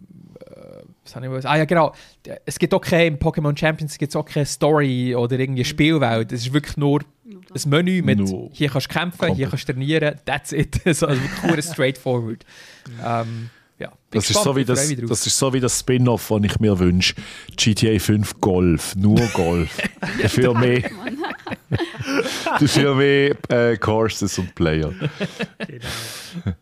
was habe ich was? Ah ja, genau. Es gibt auch keine, im Pokémon Champions gibt es auch keine Story oder irgendwie Spielwelt. Es ist wirklich nur ein Menü mit no. hier kannst du kämpfen, Komplett. Hier kannst du trainieren, that's it. Also wirklich straightforward. ähm, ja, das, ist so wie das, das ist so wie das Spin-off, das ich mir wünsche. G T A fünf Golf, nur Golf. Dafür mehr, dafür mehr äh, Courses und Player. Genau.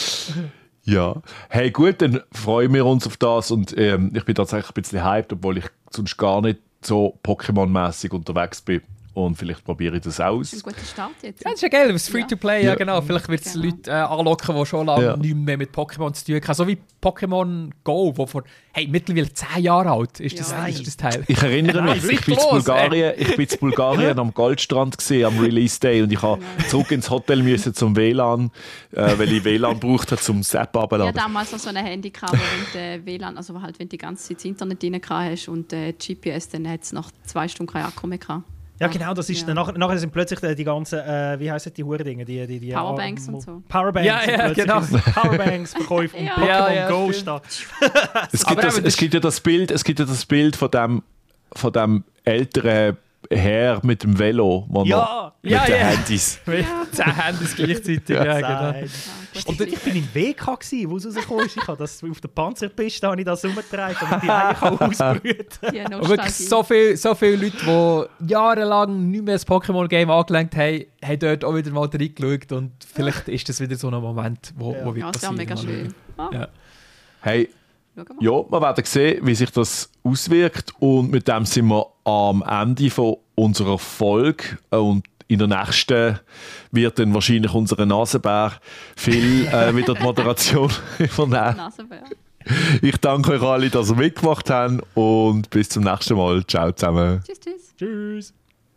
Ja, hey gut, dann freuen wir uns auf das und ähm, ich bin tatsächlich ein bisschen hyped, obwohl ich sonst gar nicht so Pokémon-mäßig unterwegs bin. Und vielleicht probiere ich das aus. Das ist ein guter Start jetzt. Ja, das ist ja geil, das ist Free-to-Play, ja. ja genau. Vielleicht wird es genau. Leute äh, anlocken, die schon lange ja. nicht mehr mit Pokémon zu tun haben. So wie Pokémon Go, wo vor hey, mittlerweile zehn Jahre alt ist das, ja. ist das Teil. Ich erinnere mich, ich bin in Bulgarien, ich bin in Bulgarien am Goldstrand gesehen, am Release Day und ich habe zurück ins Hotel müssen zum W L A N, äh, weil ich W L A N braucht habe zum App abladen. Ja, damals noch so ein Handy gehabt, wo wenn du W L A N, also halt wenn du die ganze Zeit das Internet rein hast und äh, G P S, dann hat es nach zwei Stunden kein Akku mehr gehabt. Ja, genau, das ist ja. dann, nachher, nachher sind plötzlich die, die ganzen, äh, wie heissen die Huren-Dinge? Die, die, die, Powerbanks uh, und so. Powerbanks. Ja, ja, genau. Powerbanks Verkäufe und ja. Pokémon ja, ja, Go stimmt. steht. Es gibt, das, es gibt ja das Bild, es gibt ja das Bild von dem, von dem älteren Herr mit dem Velo, wo Ja, noch mit ja, den ja. Handys. Zehn Handys gleichzeitig. Ja, genau. Nein. Und ich bin im W K, gewesen, wo es rausgekommen ist. Ich habe das auf der Panzerpiste habe ich das umgetragen, damit die Eier ausbrüten kann. Die Und wirklich so viele so viel Leute, die jahrelang nicht mehr das Pokémon-Game angelenkt haben, haben dort auch wieder mal reingeschaut. Und vielleicht ist das wieder so ein Moment, wo, Ja. wo wird Ja, das wäre passieren. mega Mal schön. Ah, Ja. Hey, schauen wir. ja, wir werden sehen, wie sich das auswirkt. Und mit dem sind wir am Ende von unserer Folge. Und in der nächsten wird dann wahrscheinlich unser Nasenbär viel äh, wieder die Moderation übernehmen. Nasenbär. Ich danke euch alle, dass ihr mitgemacht habt. Und bis zum nächsten Mal. Ciao zusammen. Tschüss, tschüss. Tschüss.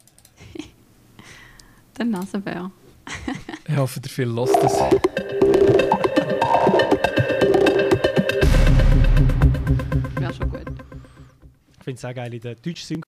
Der Nasenbär. Ich hoffe, der Phil lässt das. Wäre schon gut. Ich finde es auch geil in der deutschen